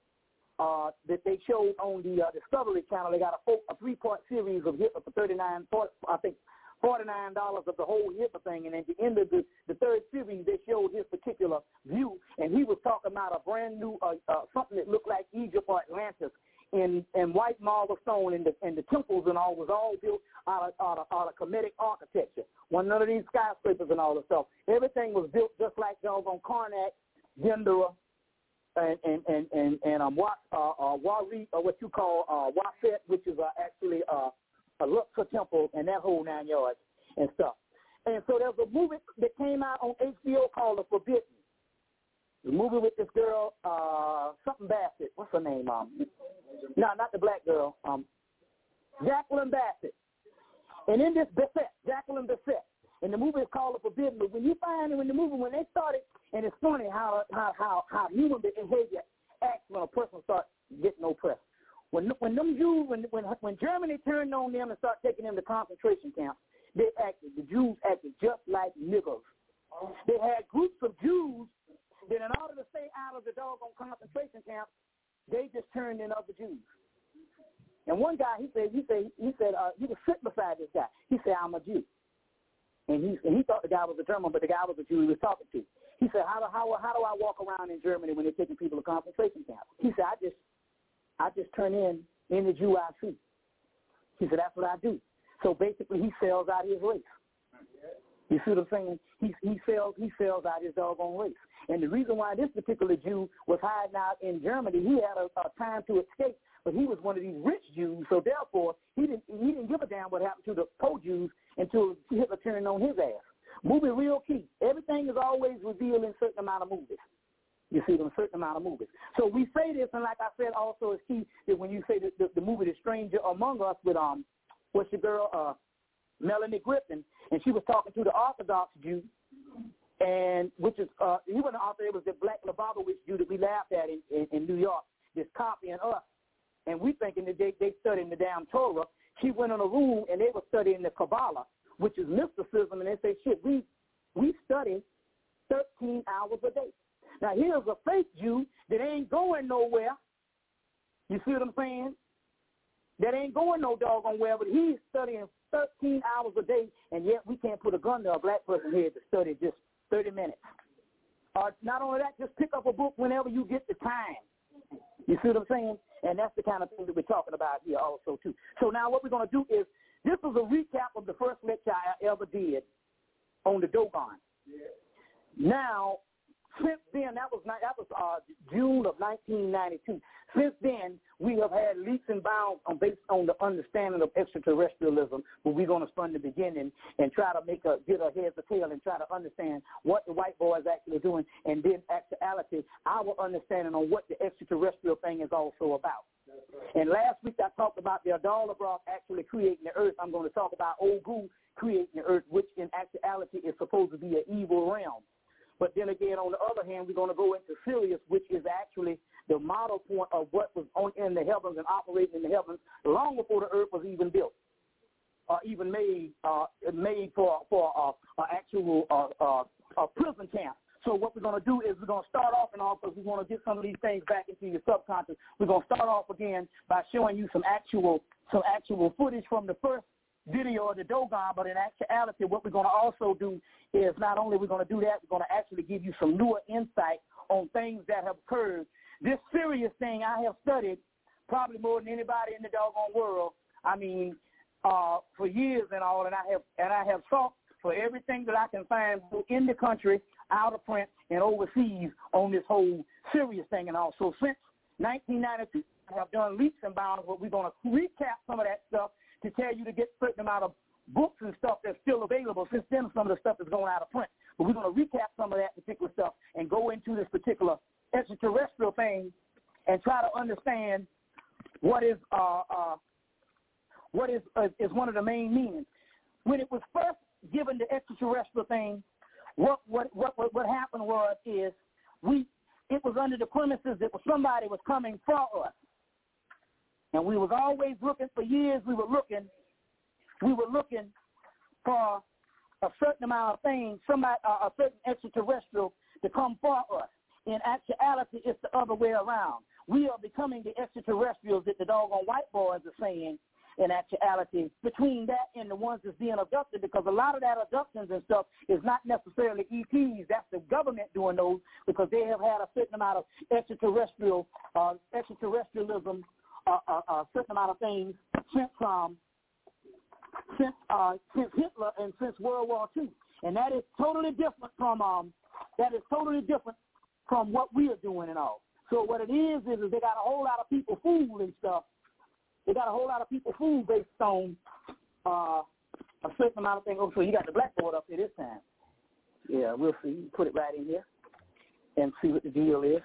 Speaker 4: uh, that they showed on the uh, Discovery Channel. They got a, four, a three-part series of Hitler for thirty-nine, forty, I think, forty-nine dollars of the whole Hitler thing. And at the end of the, the third series, they showed his particular view, and he was talking about a brand new uh, uh, something that looked like Egypt or Atlantis. In, in white marble stone, and the, and the temples and all was all built out of, out of, out of Kemetic architecture. One none of these skyscrapers and all the stuff. Everything was built just like doggone Karnak, Gendera, and and and and, and um, Wa, uh, uh, Wari, or what you call uh, Waset, which is uh, actually uh, a Luxor temple, and that whole nine yards and stuff. And so there's a movie that came out on H B O called The Forbidden. The movie with this girl, uh, something Bassett. What's her name? Um, no, not the black girl. Um, Jacqueline Bassett. And in this Bassett, Jacqueline Bassett. And the movie is called The Forbidden. But when you find it in the movie, when they started, and it's funny how how how, how human behavior acts when a person starts getting oppressed. When when them Jews, when when when Germany turned on them and started taking them to concentration camps, they acted. The Jews acted just like niggers. They had groups of Jews. Then in order to stay out of the doggone concentration camp, they just turned in other Jews. And one guy, he said, he said, he said, uh, he was sitting beside this guy. He said, "I'm a Jew," and he and he thought the guy was a German, but the guy was a Jew he was talking to. He said, "How do how how do I walk around in Germany when they're taking people to concentration camps?" He said, "I just I just turn in any Jew I see." He said, "That's what I do." So basically, he sells out his race. You see what I'm saying? He he sells he sells out his doggone race. And the reason why this particular Jew was hiding out in Germany, he had a, a time to escape, but he was one of these rich Jews, so therefore he didn't he didn't give a damn what happened to the poor Jews until amount of movies. You see them, a certain amount of movies. So we say this, and like I said, also it's key that when you say the, the, the movie The Stranger Among Us with, um, what's your girl, uh, Melanie Griffin, and she was talking to the Orthodox Jew, and which is, uh, he wasn't an author, it was the Black Lubavitch Jew that we laughed at in, in, in New York, this copying us. And we thinking that they, they studying the damn Torah. She went in a room, and they were studying the Kabbalah, which is mysticism, and they say, shit, we, we study thirteen hours a day. Now, here's a fake Jew that ain't going nowhere. You see what I'm saying? That ain't going no doggone where, but he's studying thirteen hours a day, and yet we can't put a gun to a black person's head to study just thirty minutes. Uh, not only that, just pick up a book whenever you get the time. You see what I'm saying? And that's the kind of thing that we're talking about here also, too. So now what we're going to do is, this is a recap of the first lecture I ever did on the Dogon. Yeah. Now, since then, that was that was uh, June of nineteen ninety-two. Since then, we have had leaps and bounds on, based on the understanding of extraterrestrialism, but we're going to start in the beginning and try to make a get our heads or tail and try to understand what the white boy is actually doing, and then actuality, our understanding on what the extraterrestrial thing is also about. And last week I talked about the Adalabroth actually creating the earth. I'm going to talk about Ogu creating the earth, which in actuality is supposed to be an evil realm. But then again, on the other hand, we're going to go into Sirius, which is actually the model point of what was on in the heavens and operating in the heavens long before the earth was even built, or even made uh, made for for uh, uh, actual uh, uh, uh, prison camp. So what we're going to do is we're going to start off and off because we want to get some of these things back into your subconscious. We're going to start off again by showing you some actual some actual footage from the first video of the Dogon, but in actuality, what we're going to also do is not only we're going to do that, we're going to actually give you some newer insight on things that have occurred. This serious thing I have studied probably more than anybody in the doggone world. I mean, uh, for years and all, and I have and I have sought for everything that I can find in the country, out of print, and overseas on this whole serious thing and all. So since nineteen ninety-two, I have done leaps and bounds, but we're going to recap some of that stuff to tell you to get a certain amount of books and stuff that's still available. Since then, some of the stuff is going out of print. But we're going to recap some of that particular stuff and go into this particular extraterrestrial thing and try to understand what is uh, uh, what is uh, is one of the main meanings. When it was first given the extraterrestrial thing, what what what what, what happened was is we it was under the premises that somebody was coming for us. And we was always looking, for years we were looking, we were looking for a certain amount of things, somebody, uh, a certain extraterrestrial to come for us. In actuality, it's the other way around. We are becoming the extraterrestrials that the doggone white boys are saying in actuality, between that and the ones that's being abducted, because a lot of that abductions and stuff is not necessarily E Ts. That's the government doing those because they have had a certain amount of extraterrestrial, uh, extraterrestrialism, a uh, uh, uh, certain amount of things since um since uh since Hitler and since World War Two, and that is totally different from um that is totally different from what we are doing and all. So what it is is, is they got a whole lot of people fooled and stuff. They got a whole lot of people fooled based on uh a certain amount of things. Oh, so you got the blackboard up here this time. Yeah, we'll see. Put it right in here and see what the deal is.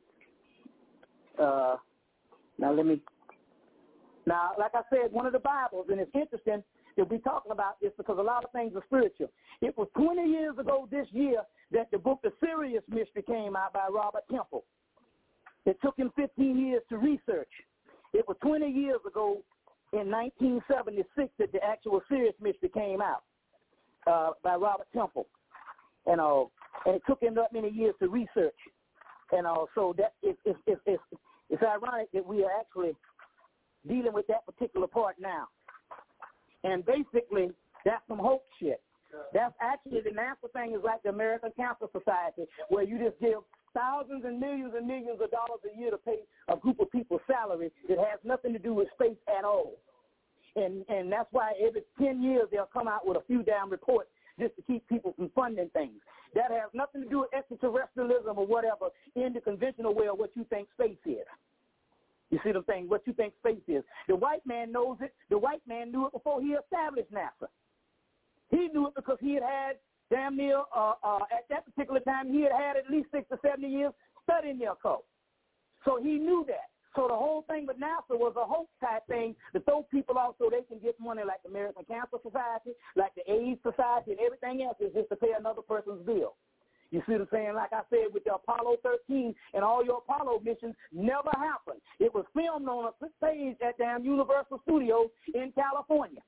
Speaker 4: Uh. Now, let me, now, like I said, one of the Bibles, and it's interesting that we're talking about this because a lot of things are spiritual. It was twenty years ago this year that the book, The Sirius Mystery, came out by Robert Temple. It took him fifteen years to research. It was twenty years ago in nineteen seventy-six that the actual Sirius Mystery came out uh, by Robert Temple. And, uh, and it took him that many years to research. And uh, so that it, it, it, it, it's It's ironic that we are actually dealing with that particular part now. And basically, that's some hoax shit. That's actually, the NASA thing is like the American Cancer Society, where you just give thousands and millions and millions of dollars a year to pay a group of people salary that has nothing to do with space at all. And and that's why every ten years they'll come out with a few damn reports just to keep people from funding things. That has nothing to do with extraterrestrialism or whatever in the conventional way of what you think space is. You see what I'm saying? What you think space is. The white man knows it. The white man knew it before he established NASA. He knew it because he had had damn near, uh, uh, at that particular time, he had had at least six to seventy years studying the occult. So he knew that. So the whole thing with NASA was a hoax type thing to throw people off so they can get money like the American Cancer Society, like the AIDS Society, and everything else is just to pay another person's bill. You see what I'm saying? Like I said, with the Apollo thirteen and all your Apollo missions never happened. It was filmed on a stage at damn Universal Studios in California.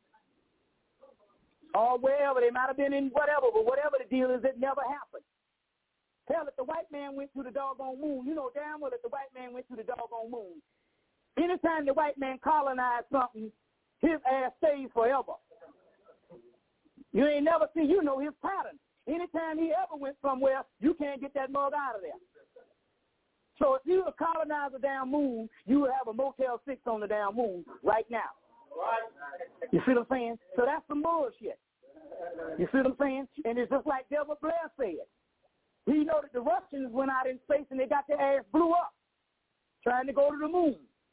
Speaker 4: Or wherever. They might have been in whatever, but whatever the deal is, it never happened. Hell, if the white man went to the doggone moon, you know damn well if the white man went to the doggone moon, anytime the white man colonized something, his ass stays forever. You ain't never see, you know his pattern. Anytime he ever went somewhere, you can't get that mug out of there. So if you would colonize the damn moon, you would have a Motel six on the damn moon right now. You see what I'm saying? So that's some bullshit. You see what I'm saying? And it's just like Delbert Blair said. He know that the Russians went out in space and they got their ass blew up trying to go to the moon.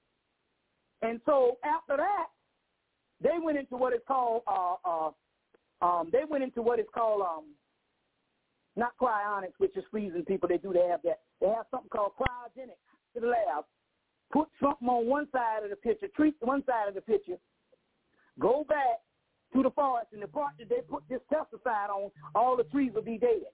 Speaker 4: And so after that, they went into what is called, uh, uh, um, they went into what is called, um, not cryonics, which is freezing people. They do, they have that. They have something called cryogenics to the lab. Put something on one side of the picture, treat one side of the picture, go back to the forest, and the part that they put this pesticide on, all the trees will be dead.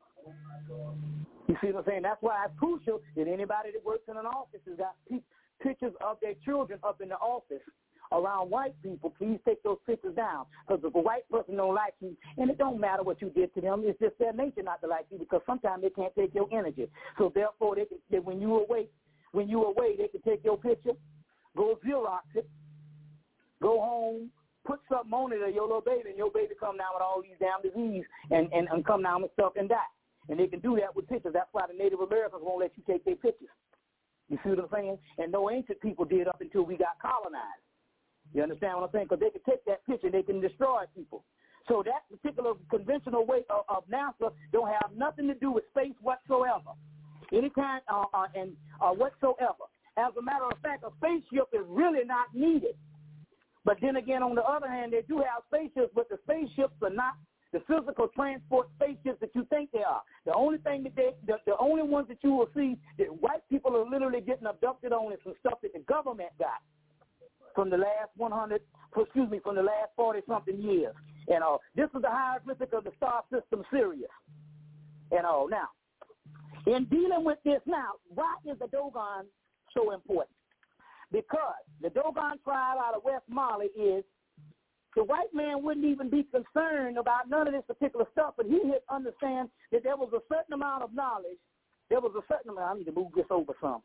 Speaker 4: You see what I'm saying? That's why it's crucial that anybody that works in an office has got p- pictures of their children up in the office around white people. Please take those pictures down, because if a white person don't like you, and it don't matter what you did to them, it's just their nature not to like you, because sometimes they can't take your energy. So therefore, they can, they, when you awake, when you away, they can take your picture, go Xerox it, go home, put something on it of your little baby, and your baby come down with all these damn disease and, and, and come down with stuff and die. And they can do that with pictures. That's why the Native Americans won't let you take their pictures. You see what I'm saying? And no ancient people did up until we got colonized. You understand what I'm saying? Because they can take that picture, they can destroy people. So that particular conventional way of, of NASA don't have nothing to do with space whatsoever. Any kind uh, uh, and uh, whatsoever. As a matter of fact, a spaceship is really not needed. But then again, on the other hand, they do have spaceships, but the spaceships are not the physical transport spaceships that you think they are. The only thing that they, the, the only ones that you will see that white people are literally getting abducted on is some stuff that the government got from the last one hundred, excuse me, from the last forty-something years. You know, this is the hieroglyphic of the star system Sirius. You know, now, in dealing with this now, why is the Dogon so important? Because the Dogon tribe out of West Mali is, the white man wouldn't even be concerned about none of this particular stuff, but he had understand that there was a certain amount of knowledge. There was a certain amount, I need to move this over some.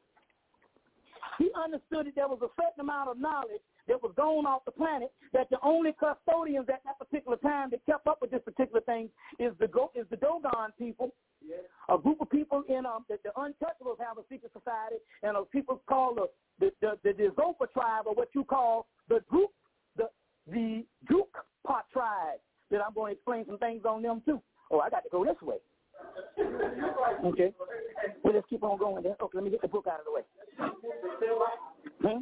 Speaker 4: He understood that there was a certain amount of knowledge that was going off the planet, that the only custodians at that particular time that kept up with this particular thing is the is the Dogon people, yes. A group of people in um, that the Untouchables have a secret society, and a people called the the the, the, the Zopa tribe, or what you call the group, the the Juke Pot tribe, that I'm going to explain some things on them too. Oh, I got to go this way. Okay. Well, let's keep on going then. Okay, let me get the book out of the way. Hmm?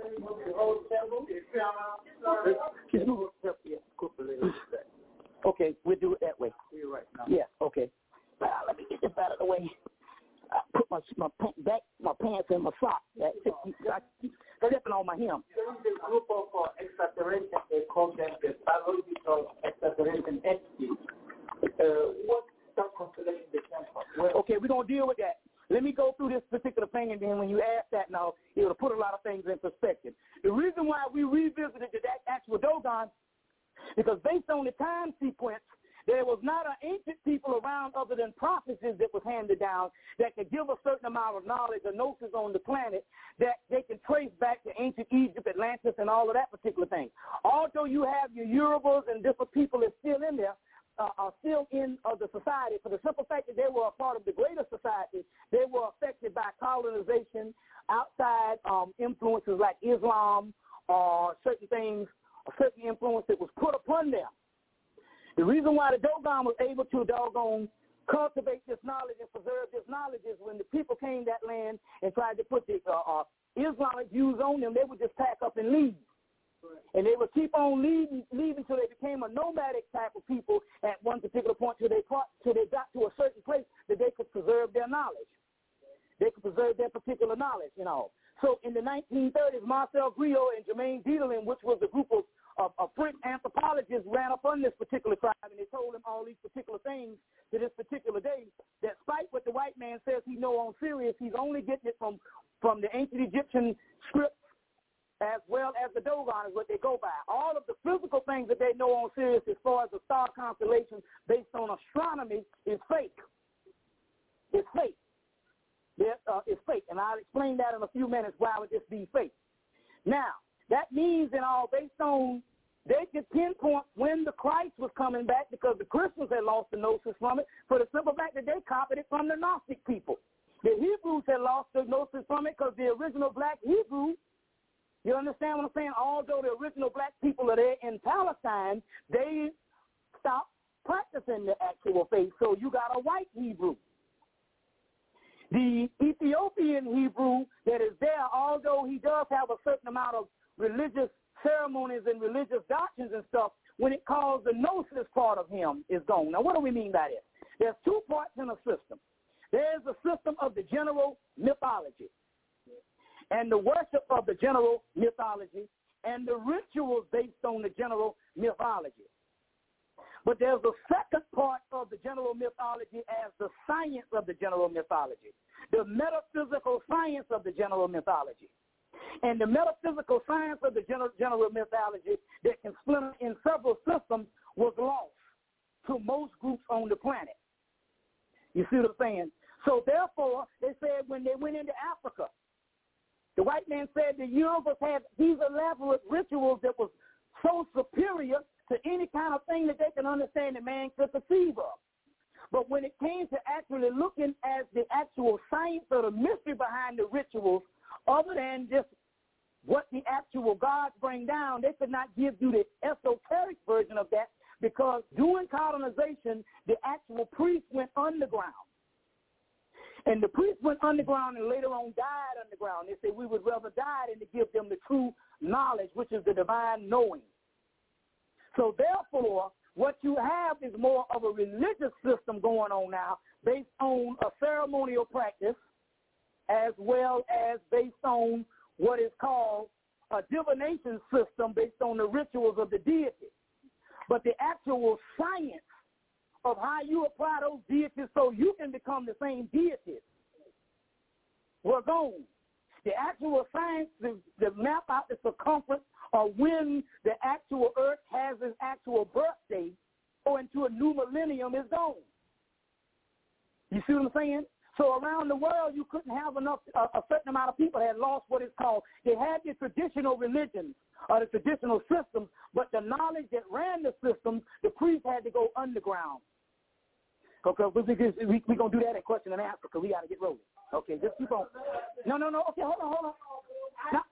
Speaker 4: Okay, we'll do it that way. Yeah, okay. Well, let me get this out of the way. I put my my pants back, my pants in my sock. That's stepping on my hem.
Speaker 5: There is a group of uh, extraterrestrials. They call them the biological extraterrestrial entities. Uh, what star constellation they come from?
Speaker 4: Okay, we're gonna deal with that. Let me go through this particular thing, and then when you ask that now, it'll put a lot of things in perspective. The reason why we revisited that actual Dogon, because based on the time sequence, there was not an ancient people around other than prophecies that was handed down that could give a certain amount of knowledge or gnosis on the planet that they can trace back to ancient Egypt, Atlantis, and all of that particular thing. Although you have your Urubas and different people that's still in there, Uh, are still in uh, the society, for the simple fact that they were a part of the greater society. They were affected by colonization, outside um, influences like Islam, or certain things, a certain influence that was put upon them. The reason why the Dogon was able to doggone cultivate this knowledge and preserve this knowledge is when the people came that land and tried to put the uh, uh, Islamic views on them, they would just pack up and leave. And they would keep on leaving, leaving till they became a nomadic type of people at one particular point till they, till they got to a certain place that they could preserve their knowledge. They could preserve their particular knowledge, you know. So in the nineteen thirties, Marcel Griot and Jermaine Dieterlen, which was a group of, of, of French anthropologists, ran up on this particular tribe, and they told them all these particular things to this particular day, that despite what the white man says he know on Sirius, he's only getting it from, from the ancient Egyptian scripts, as well as the Dogon is what they go by. All of the physical things that they know on Sirius as far as the star constellations based on astronomy is fake. It's fake. It, uh, it's fake. And I'll explain that in a few minutes why would this be fake. Now, that means in all based on they could pinpoint when the Christ was coming back because the Christians had lost the gnosis from it for the simple fact that they copied it from the Gnostic people. The Hebrews had lost the gnosis from it because the original black Hebrew, you understand what I'm saying? Although the original black people are there in Palestine, they stopped practicing the actual faith. So you got a white Hebrew. The Ethiopian Hebrew that is there, although he does have a certain amount of religious ceremonies and religious doctrines and stuff, when it calls the gnosis part of him is gone. Now, what do we mean by this? There's two parts in a system. There's a system of the general mythology and the worship of the general mythology and the rituals based on the general mythology. But there's a second part of the general mythology as the science of the general mythology, the metaphysical science of the general mythology. And the metaphysical science of the general, general mythology that can splinter in several systems was lost to most groups on the planet. You see what I'm saying? So therefore, they said when they went into Africa, the white man said the Yorubas had these elaborate rituals that was so superior to any kind of thing that they can understand that man could conceive of. But when it came to actually looking at the actual science or the mystery behind the rituals, other than just what the actual gods bring down, they could not give you the esoteric version of that because during colonization, the actual priests went underground. And the priests went underground and later on died underground. They said we would rather die than to give them the true knowledge, which is the divine knowing. So therefore, what you have is more of a religious system going on now based on a ceremonial practice as well as based on what is called a divination system based on the rituals of the deity. But the actual science of how you apply those deities so you can become the same deities were gone. The actual science to, to map out the circumference or when the actual earth has its actual birthday or into a new millennium is gone. You see what I'm saying? So around the world, you couldn't have enough, uh, a certain amount of people had lost what is called, they had the traditional religions or the traditional systems, but the knowledge that ran the system, the priests had to go underground. Okay, we're we, we going to do that in question and answer because we got to get rolling. Okay, just keep on. No, no, no. Okay, hold on, hold on. Now,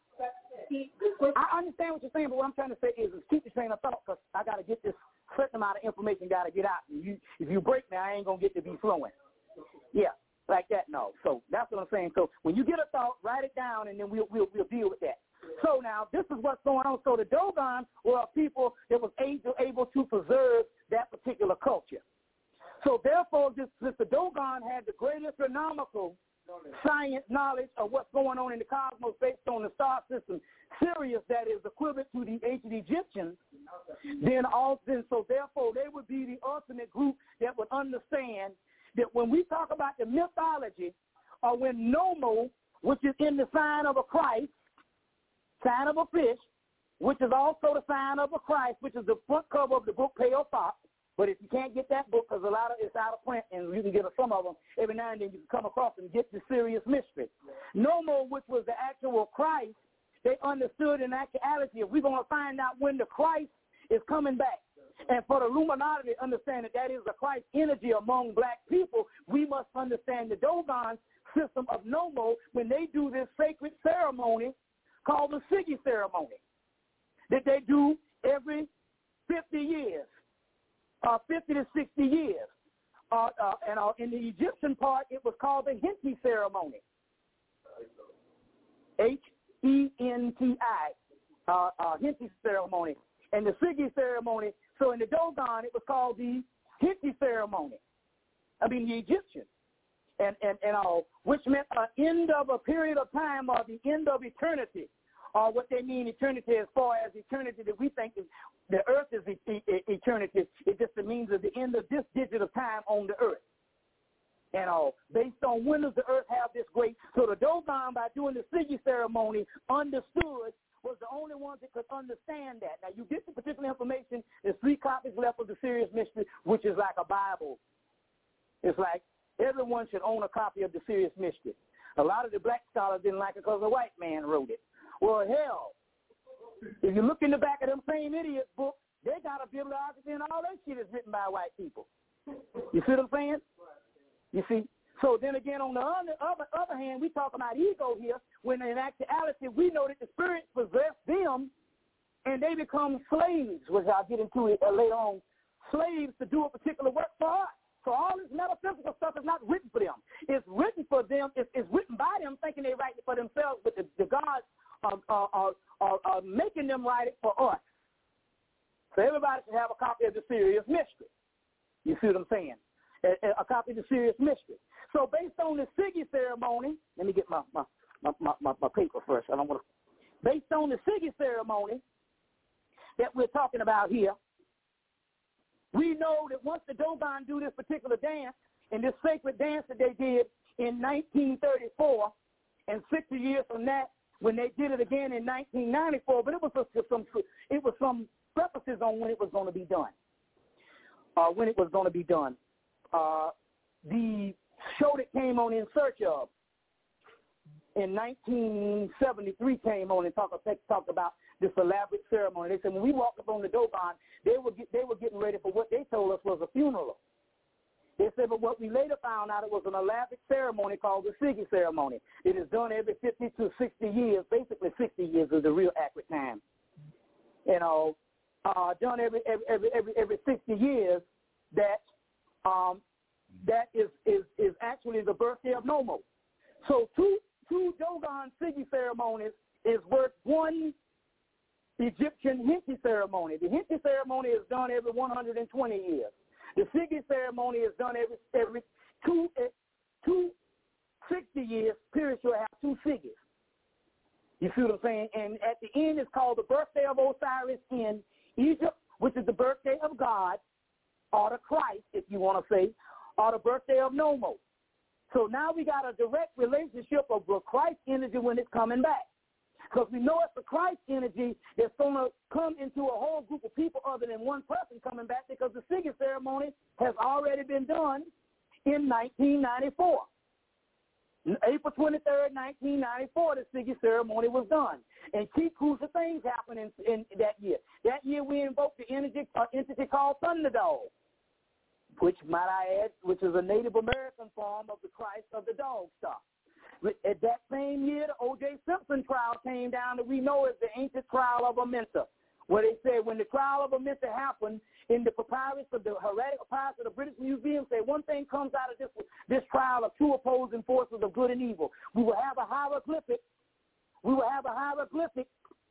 Speaker 4: I understand what you're saying, but what I'm trying to say is, is keep the train of thought because I got to get this certain amount of information got to get out. And you, if you break me, I ain't going to get to be fluent. Yeah, like that, no. So that's what I'm saying. So when you get a thought, write it down, and then we'll, we'll, we'll deal with that. So now this is what's going on. So the Dogon were people that was able, able to preserve that particular culture. So therefore, this, this, the Dogon had the greatest astronomical science knowledge of what's going on in the cosmos based on the star system, Sirius, that is equivalent to the ancient Egyptians, then often, so therefore they would be the ultimate group that would understand that when we talk about the mythology, or when Nomo, which is in the sign of a Christ, sign of a fish, which is also the sign of a Christ, which is the front cover of the book Peophop. But if you can't get that book, because a lot of it's out of print, and you can get some of them every now and then, you can come across and get the serious mystery. Nomo, which was the actual Christ, they understood in actuality, if we're going to find out when the Christ is coming back, and for the Illuminati to understand that that is the Christ energy among black people, we must understand the Dogon system of Nomo when they do this sacred ceremony called the Sigi ceremony that they do every fifty years. Uh, fifty to sixty years. Uh, uh, and uh, in the Egyptian part, it was called the Henti ceremony. H E N T I. uh, uh, Henty ceremony and the Sigi ceremony. So in the Dogon, it was called the Henty ceremony. I mean, the Egyptian. And, and, and all, which meant an end of a period of time or the end of eternity, or what they mean eternity as far as eternity that we think is the earth is e- e- eternity. It just means at the end of this digit of time on the earth. And all, based on when does the earth have this great, so the Dogon, by doing the Sigi ceremony, understood, was the only ones that could understand that. Now, you get the particular information, there's three copies left of the Serious Mystery, which is like a Bible. It's like, everyone should own a copy of the Serious Mystery. A lot of the black scholars didn't like it because a white man wrote it. Well, hell, if you look in the back of them same idiot books, they got a bibliography and all that shit is written by white people. You see what I'm saying? You see? So then again, on the other, other, other hand, we talk about ego here, when in actuality we know that the spirits possess them and they become slaves, which I'll get into it later on, slaves to do a particular work for us. So all this metaphysical stuff is not written for them. It's written for them. It's, it's written by them thinking they write it for themselves, but the, the gods are, are, are, are, are making them write it for us. So everybody should have a copy of the Serious Mystery. You see what I'm saying? A, a copy of the Serious Mystery. So based on the Sigi ceremony, let me get my, my, my, my, my, my paper first. I don't want to. Based on the Sigi ceremony that we're talking about here, we know that once the Dogon do this particular dance, and this sacred dance that they did in nineteen thirty-four, and sixty years from that, when they did it again in nineteen ninety-four, but it was some it was some purposes on when it was going to be done. Uh, when it was going to be done, uh, the show that came on In Search Of in nineteen seventy-three came on and talked talked about this elaborate ceremony. They said when we walked up on the Dogon, they were get, they were getting ready for what they told us was a funeral. They said, but what we later found out, it was an elaborate ceremony called the Sigi ceremony. It is done every fifty to sixty years. Basically, sixty years is the real accurate time. You know, uh, done every every every every, every sixty years. That um, that is, is is actually the birthday of Nomo. So two two Dogon Sigi ceremonies is worth one Egyptian Henty ceremony. The Henty ceremony is done every one hundred twenty years. The Sigi ceremony is done every every two two sixty years. Period. You'll have two Sigis. You see what I'm saying? And at the end, it's called the birthday of Osiris in Egypt, which is the birthday of God, or the Christ, if you want to say, or the birthday of Nomo. So now we got a direct relationship of the Christ energy when it's coming back. Because we know it's the Christ energy that's going to come into a whole group of people other than one person coming back, because the Sigi ceremony has already been done in nineteen ninety-four. April twenty-third, nineteen ninety-four, the Sigi ceremony was done. And key crucial things happened in, in that year. That year we invoked the energy, uh, entity called Thunderdog, which, might I add, which is a Native American form of the Christ of the dog star. At that same year, the O J Simpson trial came down that we know as the ancient trial of Amenta, where they said when the trial of Amenta happened, in the papyrus of the Hieratic Papyrus of the British Museum, say one thing comes out of this this trial of two opposing forces of good and evil. We will have a hieroglyphic. We will have a hieroglyphic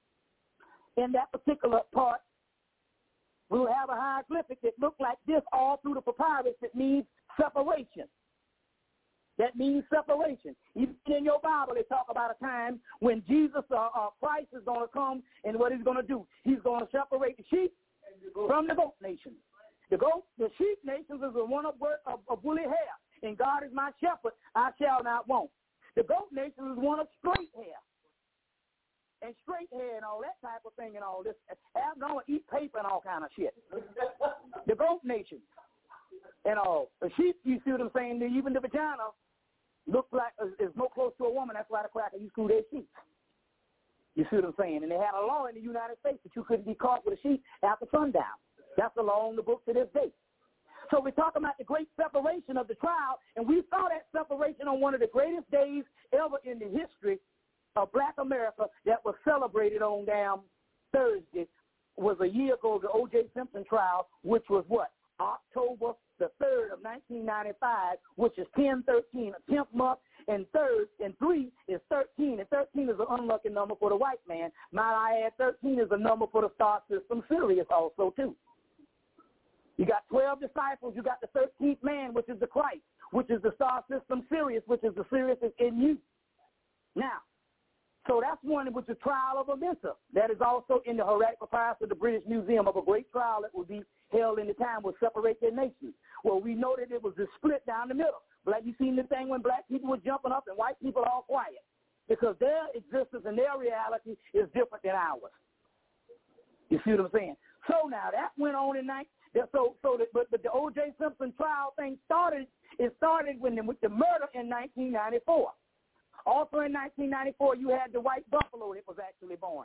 Speaker 4: in that particular part. We will have a hieroglyphic that looked like this all through the papyrus that means separation. That means separation. Even in your Bible, they talk about a time when Jesus, uh, uh, Christ, is going to come, and what he's going to do? He's going to separate the sheep from the goat nation. The goat, the sheep nations is the one of, of, of woolly hair, and God is my shepherd, I shall not want. The goat nation is one of straight hair, and straight hair and all that type of thing and all this. I'm going to eat paper and all kind of shit. The goat nation and all. The sheep, you see what I'm saying? Even the vagina looks like is more close to a woman. That's why the cracker used to do their sheep. You see what I'm saying? And they had a law in the United States that you couldn't be caught with a sheep after sundown. That's the law in the book to this day. So we're talking about the great separation of the trial, and we saw that separation on one of the greatest days ever in the history of black America that was celebrated on damn Thursday. Was a year ago, the O J Simpson trial, which was what? October the third of nineteen ninety-five, which is ten thirteen, a tenth month, and third and three is thirteen, and thirteen is an unlucky number for the white man. Might I add, thirteen is a number for the star system Sirius also, too. You got twelve disciples. You got the thirteenth man, which is the Christ, which is the star system Sirius, which is the Sirius is in you. Now, so that's one which is the trial of Amenta. That is also in the Hieratic Papyrus of the British Museum of a great trial that will be held in the time will separate their nations. Well, we know that it was a split down the middle. Black, you seen the thing when black people were jumping up and white people all quiet because their existence and their reality is different than ours. You see what I'm saying? So now that went on in night. So, so, the, but, but the O J Simpson trial thing started. It started when the, with the murder in nineteen ninety-four. Also in nineteen ninety-four, you had the white buffalo that was actually born.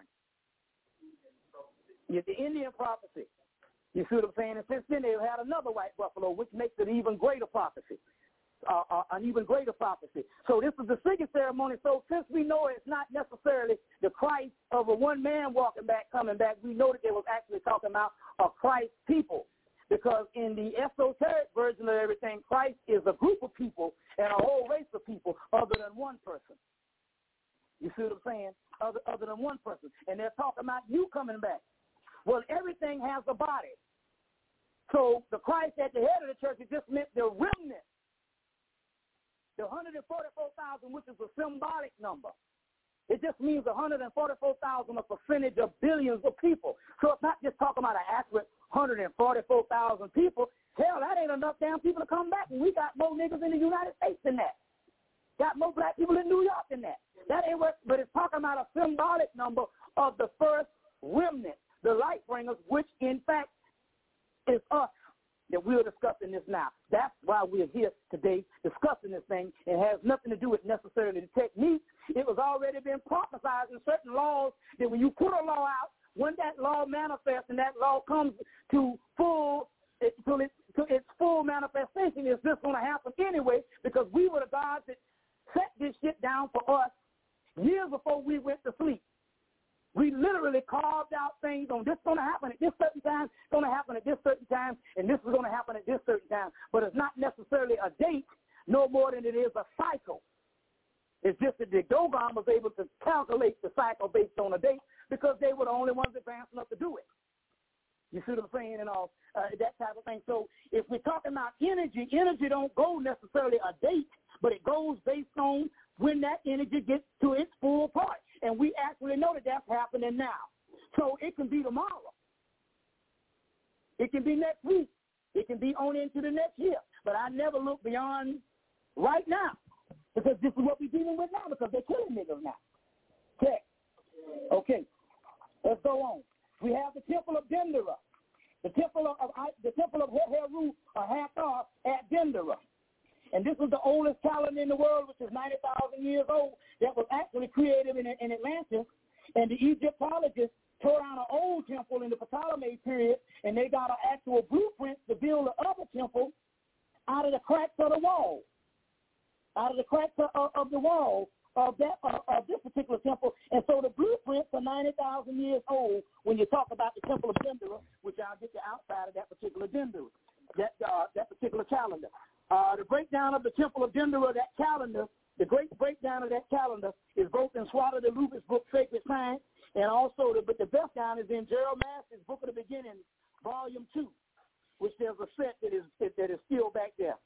Speaker 4: Yeah, the Indian prophecy. You see what I'm saying? And since then, they've had another white buffalo, which makes it an even greater prophecy, uh, uh, an even greater prophecy. So this is the singing ceremony. So since we know it's not necessarily the Christ of a one man walking back, coming back, we know that they was actually talking about a Christ people. Because in the esoteric version of everything, Christ is a group of people and a whole race of people other than one person. You see what I'm saying? Other, other than one person. And they're talking about you coming back. Well, everything has a body. So the Christ at the head of the church, it just meant the remnant. The one hundred forty-four thousand, which is a symbolic number. It just means one hundred forty-four thousand, a percentage of billions of people. So it's not just talking about an accurate one hundred forty-four thousand people. Hell, that ain't enough damn people to come back. And we got more niggas in the United States than that. Got more black people in New York than that. That ain't what, but it's talking about a symbolic number of the first remnant, the light bringers, which in fact is us that we're discussing this now. That's why we're here today discussing this thing. It has nothing to do with necessarily the technique. It was already been prophesied in certain laws that when you put a law out, when that law manifests and that law comes to full, to its, to its full manifestation, is this going to happen anyway? Because we were the gods that set this shit down for us years before we went to sleep. We literally carved out things on this going to happen at this certain time, it's going to happen at this certain time, and this is going to happen at this certain time. But it's not necessarily a date, no more than it is a cycle. It's just that the Dogon was able to calculate the cycle based on a date because they were the only ones advanced enough to do it. You see what I'm saying? And all uh, that type of thing. So if we're talking about energy, energy don't go necessarily a date, but it goes based on when that energy gets to its full part. And we actually know that that's happening now. So it can be tomorrow. It can be next week. It can be on into the next year. But I never look beyond right now because this is what we're dealing with now because they're killing niggas now. Okay. Okay. Let's go on. We have the Temple of Dendera. The Temple of, of the Temple of Heru or Hathor at Dendera. And this is the oldest calendar in the world, which is ninety thousand years old, that was actually created in, in Atlantis. And the Egyptologists tore down an old temple in the Ptolemy period, and they got an actual blueprint to build the other temple out of the cracks of the wall, out of the cracks of, of the wall of that uh, of this particular temple. And so the blueprints are ninety thousand years old when you talk about the Temple of Dendera, which I'll get you outside of that particular Dendera, that, uh, that particular calendar. Uh, the breakdown of the Temple of Dendera, that calendar, the great breakdown of that calendar is both in Swada de Lubis' book, Sacred Science, and also, the, but the best down is in Gerald Massey's Book of the Beginning, Volume two, which there's a set that is that is still back there.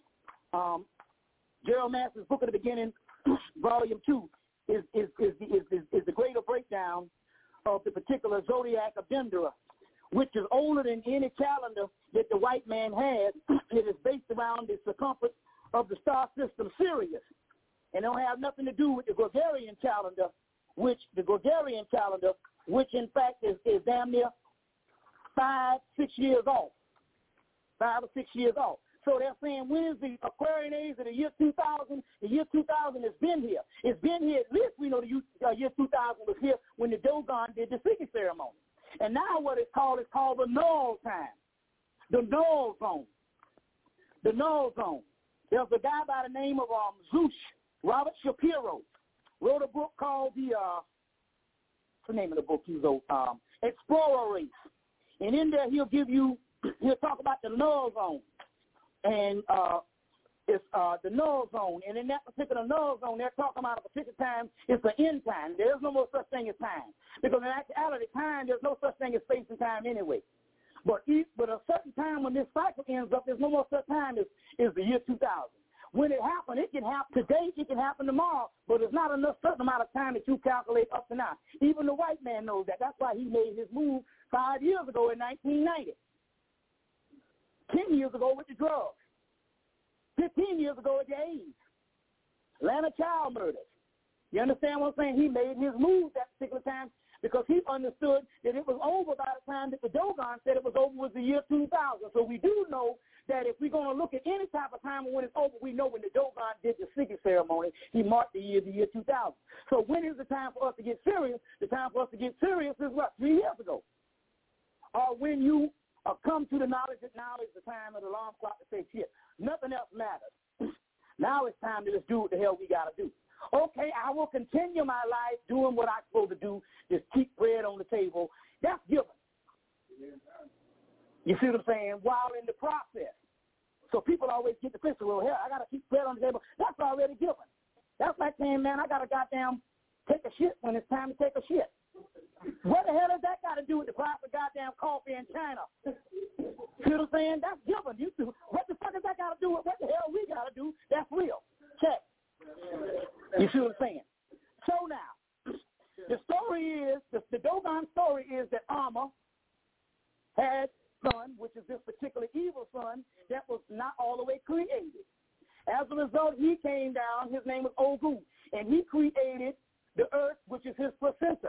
Speaker 4: Um, Gerald Massey's Book of the Beginning, Volume two, is is is, is, is is the greater breakdown of the particular zodiac of Dendera, which is older than any calendar that the white man has. It is based around the circumference of the star system Sirius. And it don't have nothing to do with the Gregorian calendar, which the Gregorian calendar, which in fact is, is damn near five, six years off. Five or six years off. So they're saying, when is the Aquarian age of the year two thousand? The year two thousand has been here. It's been here, at least we know the year two thousand was here when the Dogon did the singing ceremony. And now what it's called is called the null time, the null zone, the null zone. There's a guy by the name of um, Zeus, Robert Shapiro, wrote a book called the, uh, what's the name of the book he wrote? Um, Explorer Race. And in there he'll give you he'll talk about the null zone. And uh, it's uh, the null zone. And in that particular null zone, they're talking about a particular time. It's the end time. There's no more such thing as time. Because in actuality, time, there's no such thing as space and time anyway. But each, but a certain time when this cycle ends up, there's no more such time as is the year two thousand. When it happened, it can happen today, it can happen tomorrow, but it's not enough certain amount of time that you calculate up to now. Even the white man knows that. That's why he made his move five years ago in nineteen ninety. Ten years ago with the drugs. Fifteen years ago with the AIDS. Atlanta child murders. You understand what I'm saying? He made his move that particular time because he understood that it was over by the time that the Dogon said it was over was the year two thousand. So we do know that if we're going to look at any type of time when it's over, we know when the Dogon did the Sigil ceremony, he marked the year, the year two thousand. So when is the time for us to get serious? The time for us to get serious is what, three years ago? Or when you uh, come to the knowledge that now is the time of the alarm clock to say, shit, nothing else matters. Now it's time to just do what the hell we got to do. Okay, I will continue my life doing what I'm supposed to do, just keep bread on the table. That's given. You see what I'm saying? While in the process. So people always get the picture, well, hell, I got to keep bread on the table. That's already given. That's like saying, man, I got to goddamn take a shit when it's time to take a shit. What the hell does that got to do with the price of goddamn coffee in China? See what I'm saying? That's given. You see, what the fuck does that got to do with what the hell we got to do? That's real. Check. You see what I'm saying? So now, the story is, the, the Dogon story is that Amma had son, which is this particular evil son, that was not all the way created. As a result, he came down, his name was Ogu, and he created the earth, which is his placenta.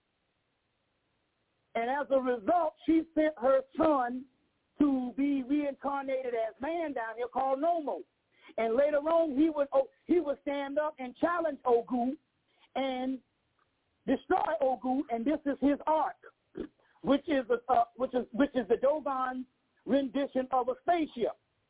Speaker 4: And as a result, she sent her son to be reincarnated as man down here called Nomo. And later on, he would oh, he would stand up and challenge Ogu and destroy Ogu, and this is his arc, which is the uh, which is which is the Dogon rendition of a spaceship.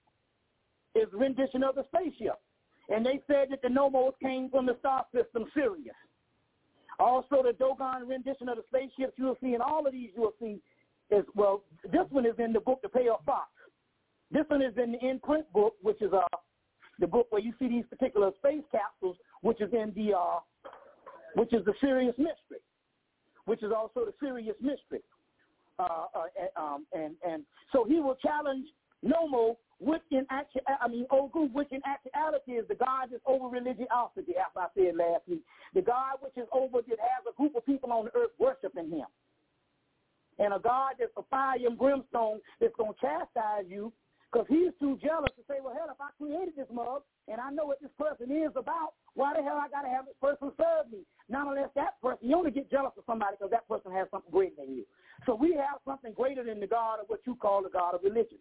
Speaker 4: Is rendition of the spaceship, and they said that the Nomos came from the star system Sirius. Also, the Dogon rendition of the spaceships you will see in all of these you will see is well. This one is in the book The Pale Fox. This one is in the in-print book, which is uh the book where you see these particular space capsules, which is in the uh, which is the Sirius Mystery, which is also the Sirius Mystery. Uh, uh, and, um, and and so he will challenge Nomo, which in actual, I mean Ogu, which in actuality is the God that's over religiosity, as I said last week. The God which is over, that has a group of people on the earth worshiping him. And a God that's a fire and brimstone that's going to chastise you because he's too jealous to say, well, hell, if I created this mug and I know what this person is about, why the hell I got to have this person serve me? Not unless that person, you only get jealous of somebody because that person has something greater than you. So we have something greater than the God of what you call the God of religion.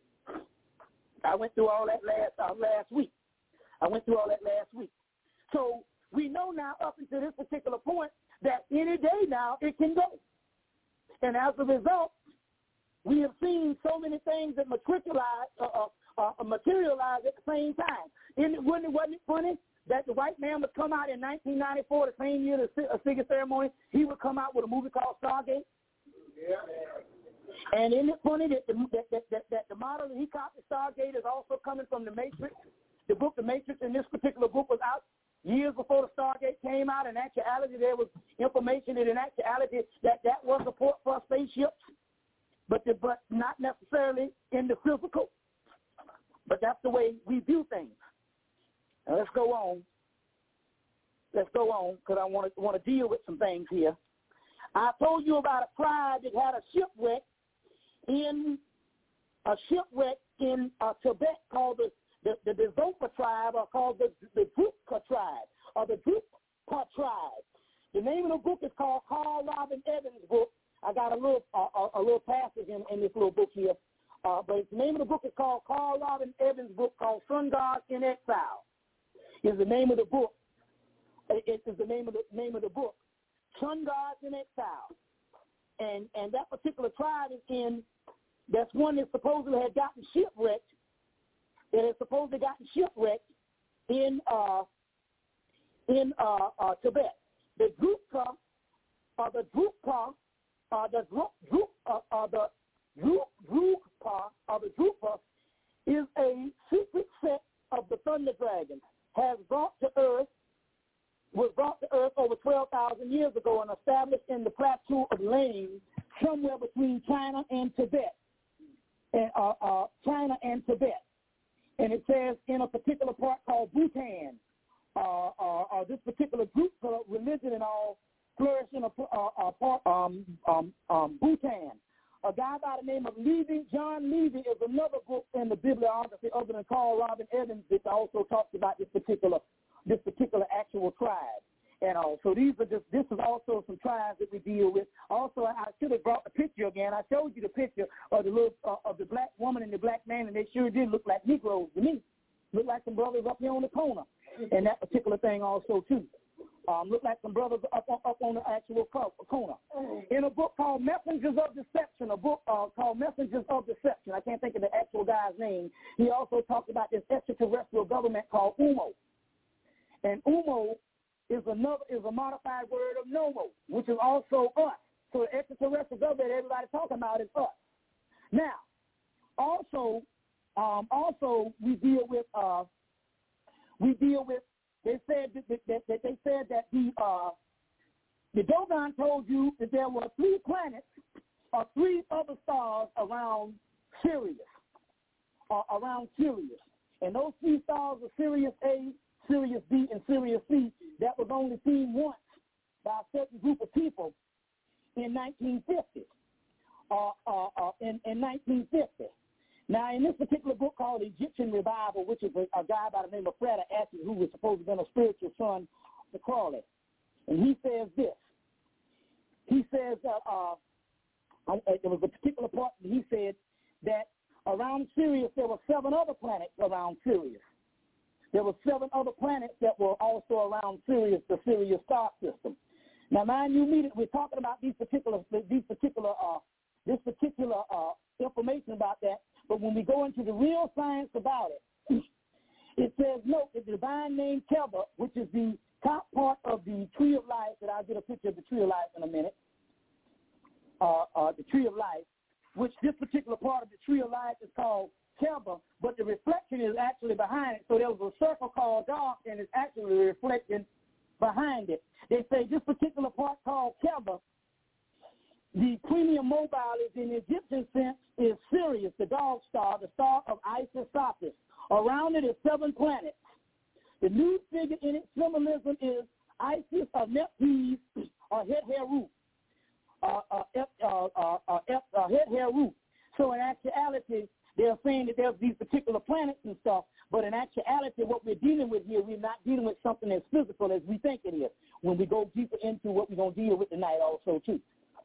Speaker 4: I went through all that last uh, last week. I went through all that last week. So we know now up until this particular point that any day now it can go. And as a result, we have seen so many things that materialize, uh, uh, uh, materialize at the same time. And it, wasn't, wasn't it funny that the white man would come out in nineteen ninety-four, the same year the Sigil ceremony, he would come out with a movie called Stargate? Yeah. And isn't it funny that the, that, that, that, that the model that he copied Stargate is also coming from the Matrix? The book The Matrix in this particular book was out years before the Stargate came out. In actuality, there was information that in actuality that that was support for spaceships, but the, but not necessarily in the physical. But that's the way we view things. Now let's go on. Let's go on because I want to want to deal with some things here. I told you about a tribe that had a shipwreck in a shipwreck in uh, Tibet called the the, the, the Zopa tribe, or called the the Drupka tribe, or the Drupka tribe. The name of the book is called Carl Robin Evans' book. I got a little uh, a, a little passage in, in this little book here, uh, but the name of the book is called Carl Robin Evans' book called Sun Gods in Exile. Is the name of the book. It is the name of the name of the book. Sun Gods in Exile. And and that particular tribe is in, that's one that supposedly had gotten shipwrecked, that has supposedly gotten shipwrecked in uh, in uh, uh, Tibet. The Drupka, or the Drupka, uh, the Drup, Drup, uh, uh, the Drup, Drupka, or somewhere between China and Tibet, and uh, uh, China and Tibet. And it says in a particular part called Bhutan, uh, uh, uh, this particular group of religion and all flourish in a uh, uh, part, um, um, um, Bhutan. A guy by the name of Levy, John Levy, is another book in the bibliography other than Carl Robin Evans that also talks about this particular this particular actual tribe. And all. So these are just, this is also some tribes that we deal with. Also, I should have brought the picture again. I showed you the picture of the little, uh, of the black woman and the black man, and they sure did look like Negroes to me. Look like some brothers up here on the corner. And that particular thing also, too. Um, look like some brothers up on, up on the actual corner. In a book called Messengers of Deception, a book uh, called Messengers of Deception, I can't think of the actual guy's name, he also talks about this extraterrestrial government called U M O. And U M O is another is a modified word of Nomo, which is also us. So the extraterrestrial government everybody's talking about is us. Now, also, um, also we deal with uh, we deal with. They said that, that, that they said that the uh, the Dogon told you that there were three planets or three other stars around Sirius, uh, around Sirius, and those three stars are Sirius A, Sirius B, and Sirius C. That was only seen once by a certain group of people in nineteen fifty. Uh, uh, uh, in, in nineteen fifty. Now, in this particular book called Egyptian Revival, which is a, a guy by the name of Fred Ashley, who was supposed to have been a spiritual son to Crawley, and he says this. He says that uh, uh, there was a particular part that he said that around Sirius there were seven other planets around Sirius. There were seven other planets that were also around Sirius, the Sirius star system. Now, mind you, me, we're talking about these particular, these particular, uh, this particular uh, information about that. But when we go into the real science about it, it says, note, the divine name Keba, which is the top part of the tree of life, that I'll get a picture of the tree of life in a minute, uh, uh, the tree of life, which this particular part of the tree of life is called Keba, but the reflection is actually behind it. So there was a circle called dark, and it's actually reflecting behind it. They say this particular part called Keba, the premium mobile is in Egyptian sense is Sirius, the dog star, the star of Isis Sophis. Around it is seven planets. The new figure in its symbolism is Isis or Nephthys or Het Heru, uh, uh, uh, uh, uh, uh, Het Heru. So in actuality, they're saying that there's these particular planets and stuff, but in actuality, what we're dealing with here, we're not dealing with something as physical as we think it is. When we go deeper into what we're going to deal with tonight also, too.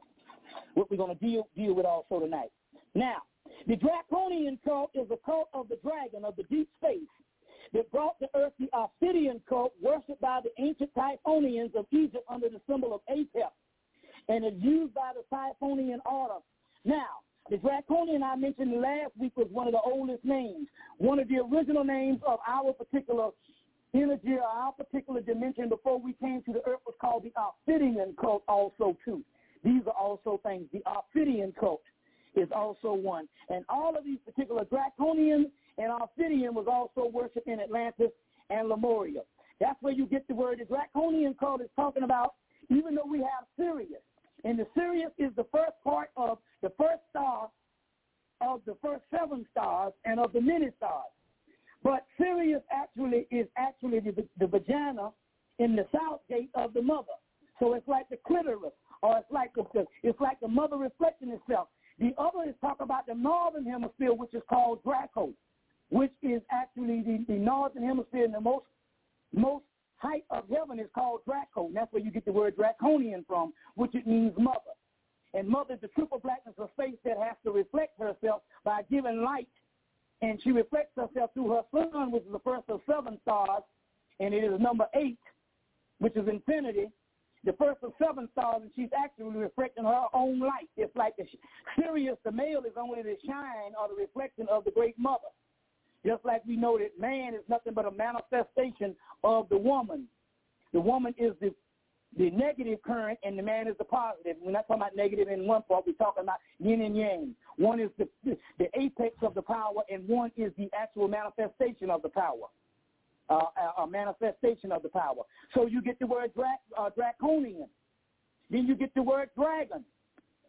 Speaker 4: What we're going to deal, deal with also tonight. Now, the Draconian cult is a cult of the dragon, of the deep space, that brought to earth the Ophidian cult, worshipped by the ancient Typhonians of Egypt under the symbol of Apep, and is used by the Typhonian order. Now, the Draconian I mentioned last week was one of the oldest names. One of the original names of our particular energy or our particular dimension before we came to the earth was called the Ophidian cult also, too. These are also things. The Ophidian cult is also one. And all of these particular Draconian and Ophidian was also worshipped in Atlantis and Lemuria. That's where you get the word. The Draconian cult is talking about, even though we have Sirius, and the Sirius is the first part of the first star of the first seven stars and of the many stars. But Sirius actually is actually the, the vagina in the south gate of the mother. So it's like the clitoris, or it's like the, it's like the mother reflecting itself. The other is talk about the northern hemisphere, which is called Draco, which is actually the, the northern hemisphere, and the most most height of heaven is called Draco. And that's where you get the word Draconian from, which it means mother. And mother is the triple blackness of space that has to reflect herself by giving light. And she reflects herself through her sun, which is the first of seven stars, and it is number eight, which is infinity, the first of seven stars, and she's actually reflecting her own light. It's like the Sirius, the male, is only the shine or the reflection of the great mother. Just like we know that man is nothing but a manifestation of the woman. The woman is the the negative current, and the man is the positive. We're not talking about negative in one part. We're talking about yin and yang. One is the the apex of the power, and one is the actual manifestation of the power. Uh, a, a manifestation of the power. So you get the word dra- uh, draconian. Then you get the word dragon.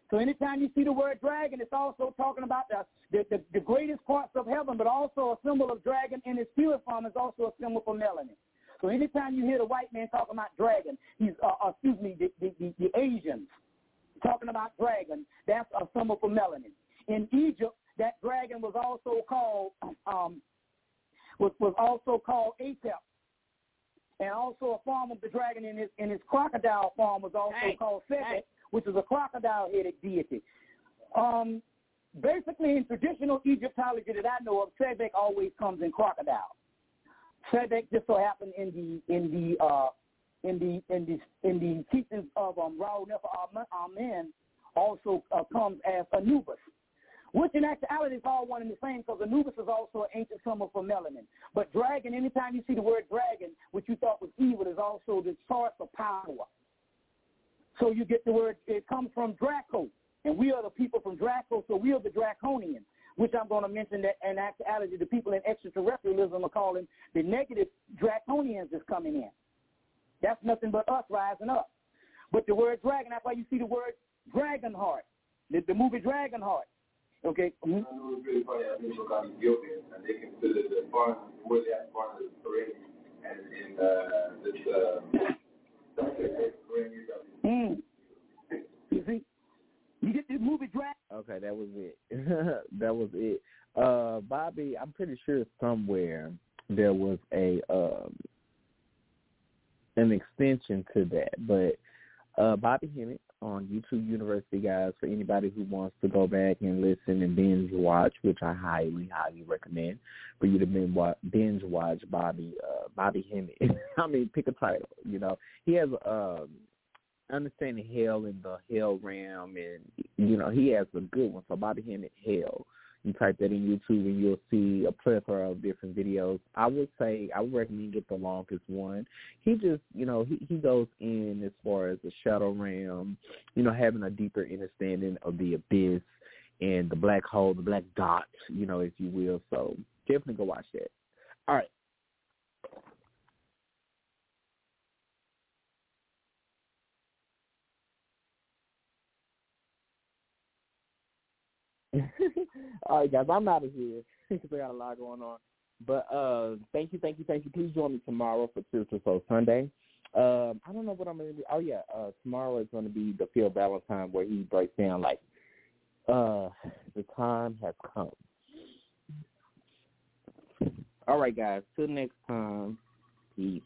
Speaker 4: So anytime you see the word dragon, it's also talking about the, the, the, the greatest parts of heaven, but also a symbol of dragon in its pure form is also a symbol for melanin. So anytime you hear the white man talking about dragon, he's, uh, excuse me, the, the, the, the Asians talking about dragon, that's a symbol for melanin. In Egypt, that dragon was also called, um, was, was also called Apep. And also a form of the dragon in its, in its crocodile form was also hey, called Sebek, hey. which is a crocodile-headed deity. Um, basically, in traditional Egyptology that I know of, Sebek always comes in crocodile. Sebek just so happened in the in the uh, in the in the in the teachings of um, Ra Nefer Amen also uh, comes as Anubis, which in actuality is all one and the same because Anubis is also an ancient symbol for melanin. But dragon, anytime you see the word dragon, which you thought was evil, is also the source of power. So you get the word, it comes from Draco, and we are the people from Draco, so we are the Draconians, which I'm going to mention that in actuality the people in extraterrestrialism are calling the negative Draconians is coming in. That's nothing but us rising up. But the word dragon, that's why you see the word Dragonheart, the, the movie Dragonheart. Okay. Mm-hmm.
Speaker 6: I know it's really funny. I think about Ethiopians, and they consider the foreign, where they have foreign parade, and in uh, this uh,
Speaker 4: mm. You see, you get this movie Dragon.
Speaker 3: Okay, that was it. that was it. Uh, Bobby, I'm pretty sure somewhere there was a um, an extension to that, but uh, Bobby Hemmitt on YouTube University, guys, for anybody who wants to go back and listen and binge watch, which I highly, highly recommend for you to binge watch Bobby uh, Bobby Hemmitt. I mean, pick a title. You know, he has um, understanding hell in the hell realm, and you know he has a good one. So Bobby Hemmitt Hell. You type that in YouTube and you'll see a plethora of different videos. I would say I would recommend get the longest one. He just, you know, he, he goes in as far as the shadow realm, you know, having a deeper understanding of the abyss and the black hole, the black dot, you know, if you will. So definitely go watch that. All right. All right, guys, I'm out of here because I got a lot going on. But uh, thank you, thank you, thank you. Please join me tomorrow for Spiritual Soul Sunday. Um, I don't know what I'm going to do. Oh, yeah, uh, tomorrow is going to be the Phil Valentine where he breaks down, like, uh, the time has come. All right, guys, till next time, peace.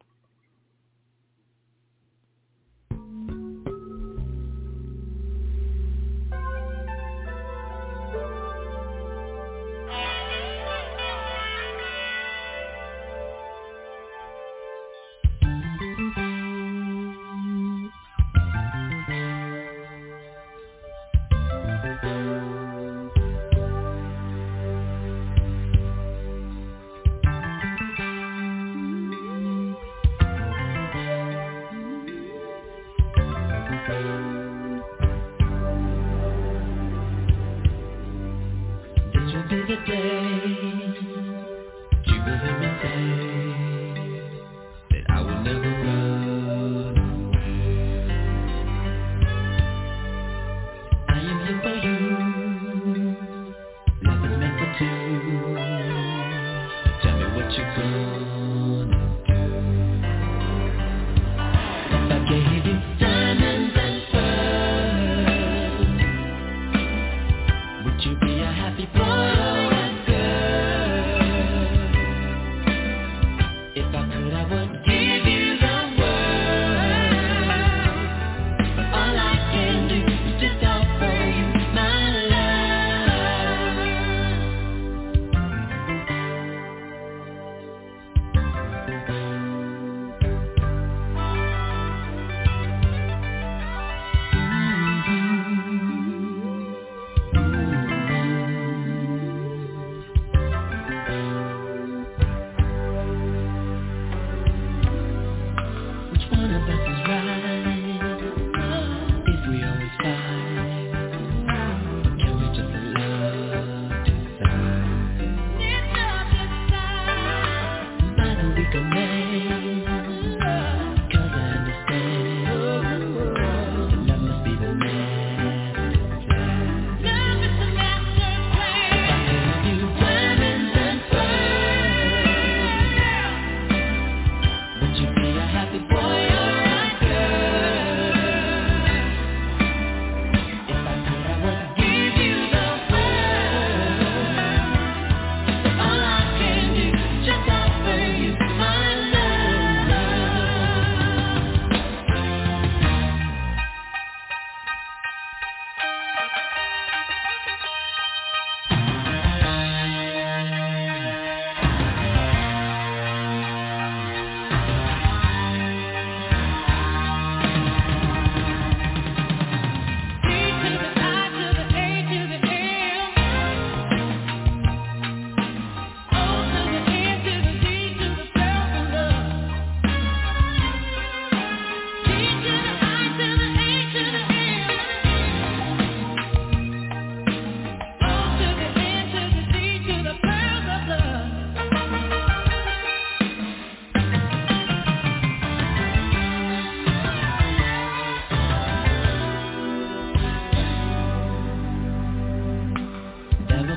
Speaker 7: All I can do is just offer you my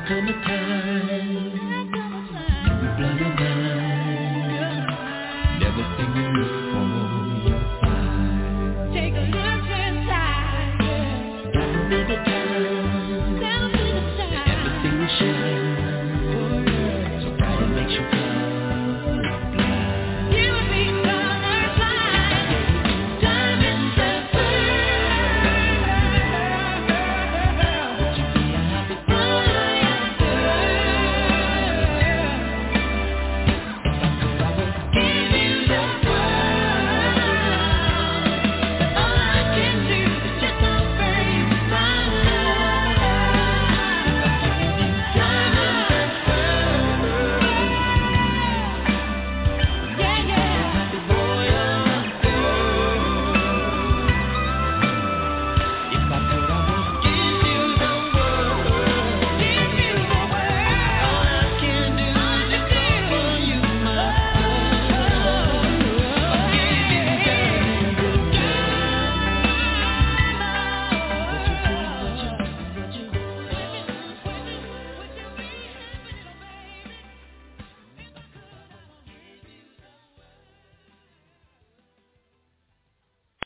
Speaker 7: come a time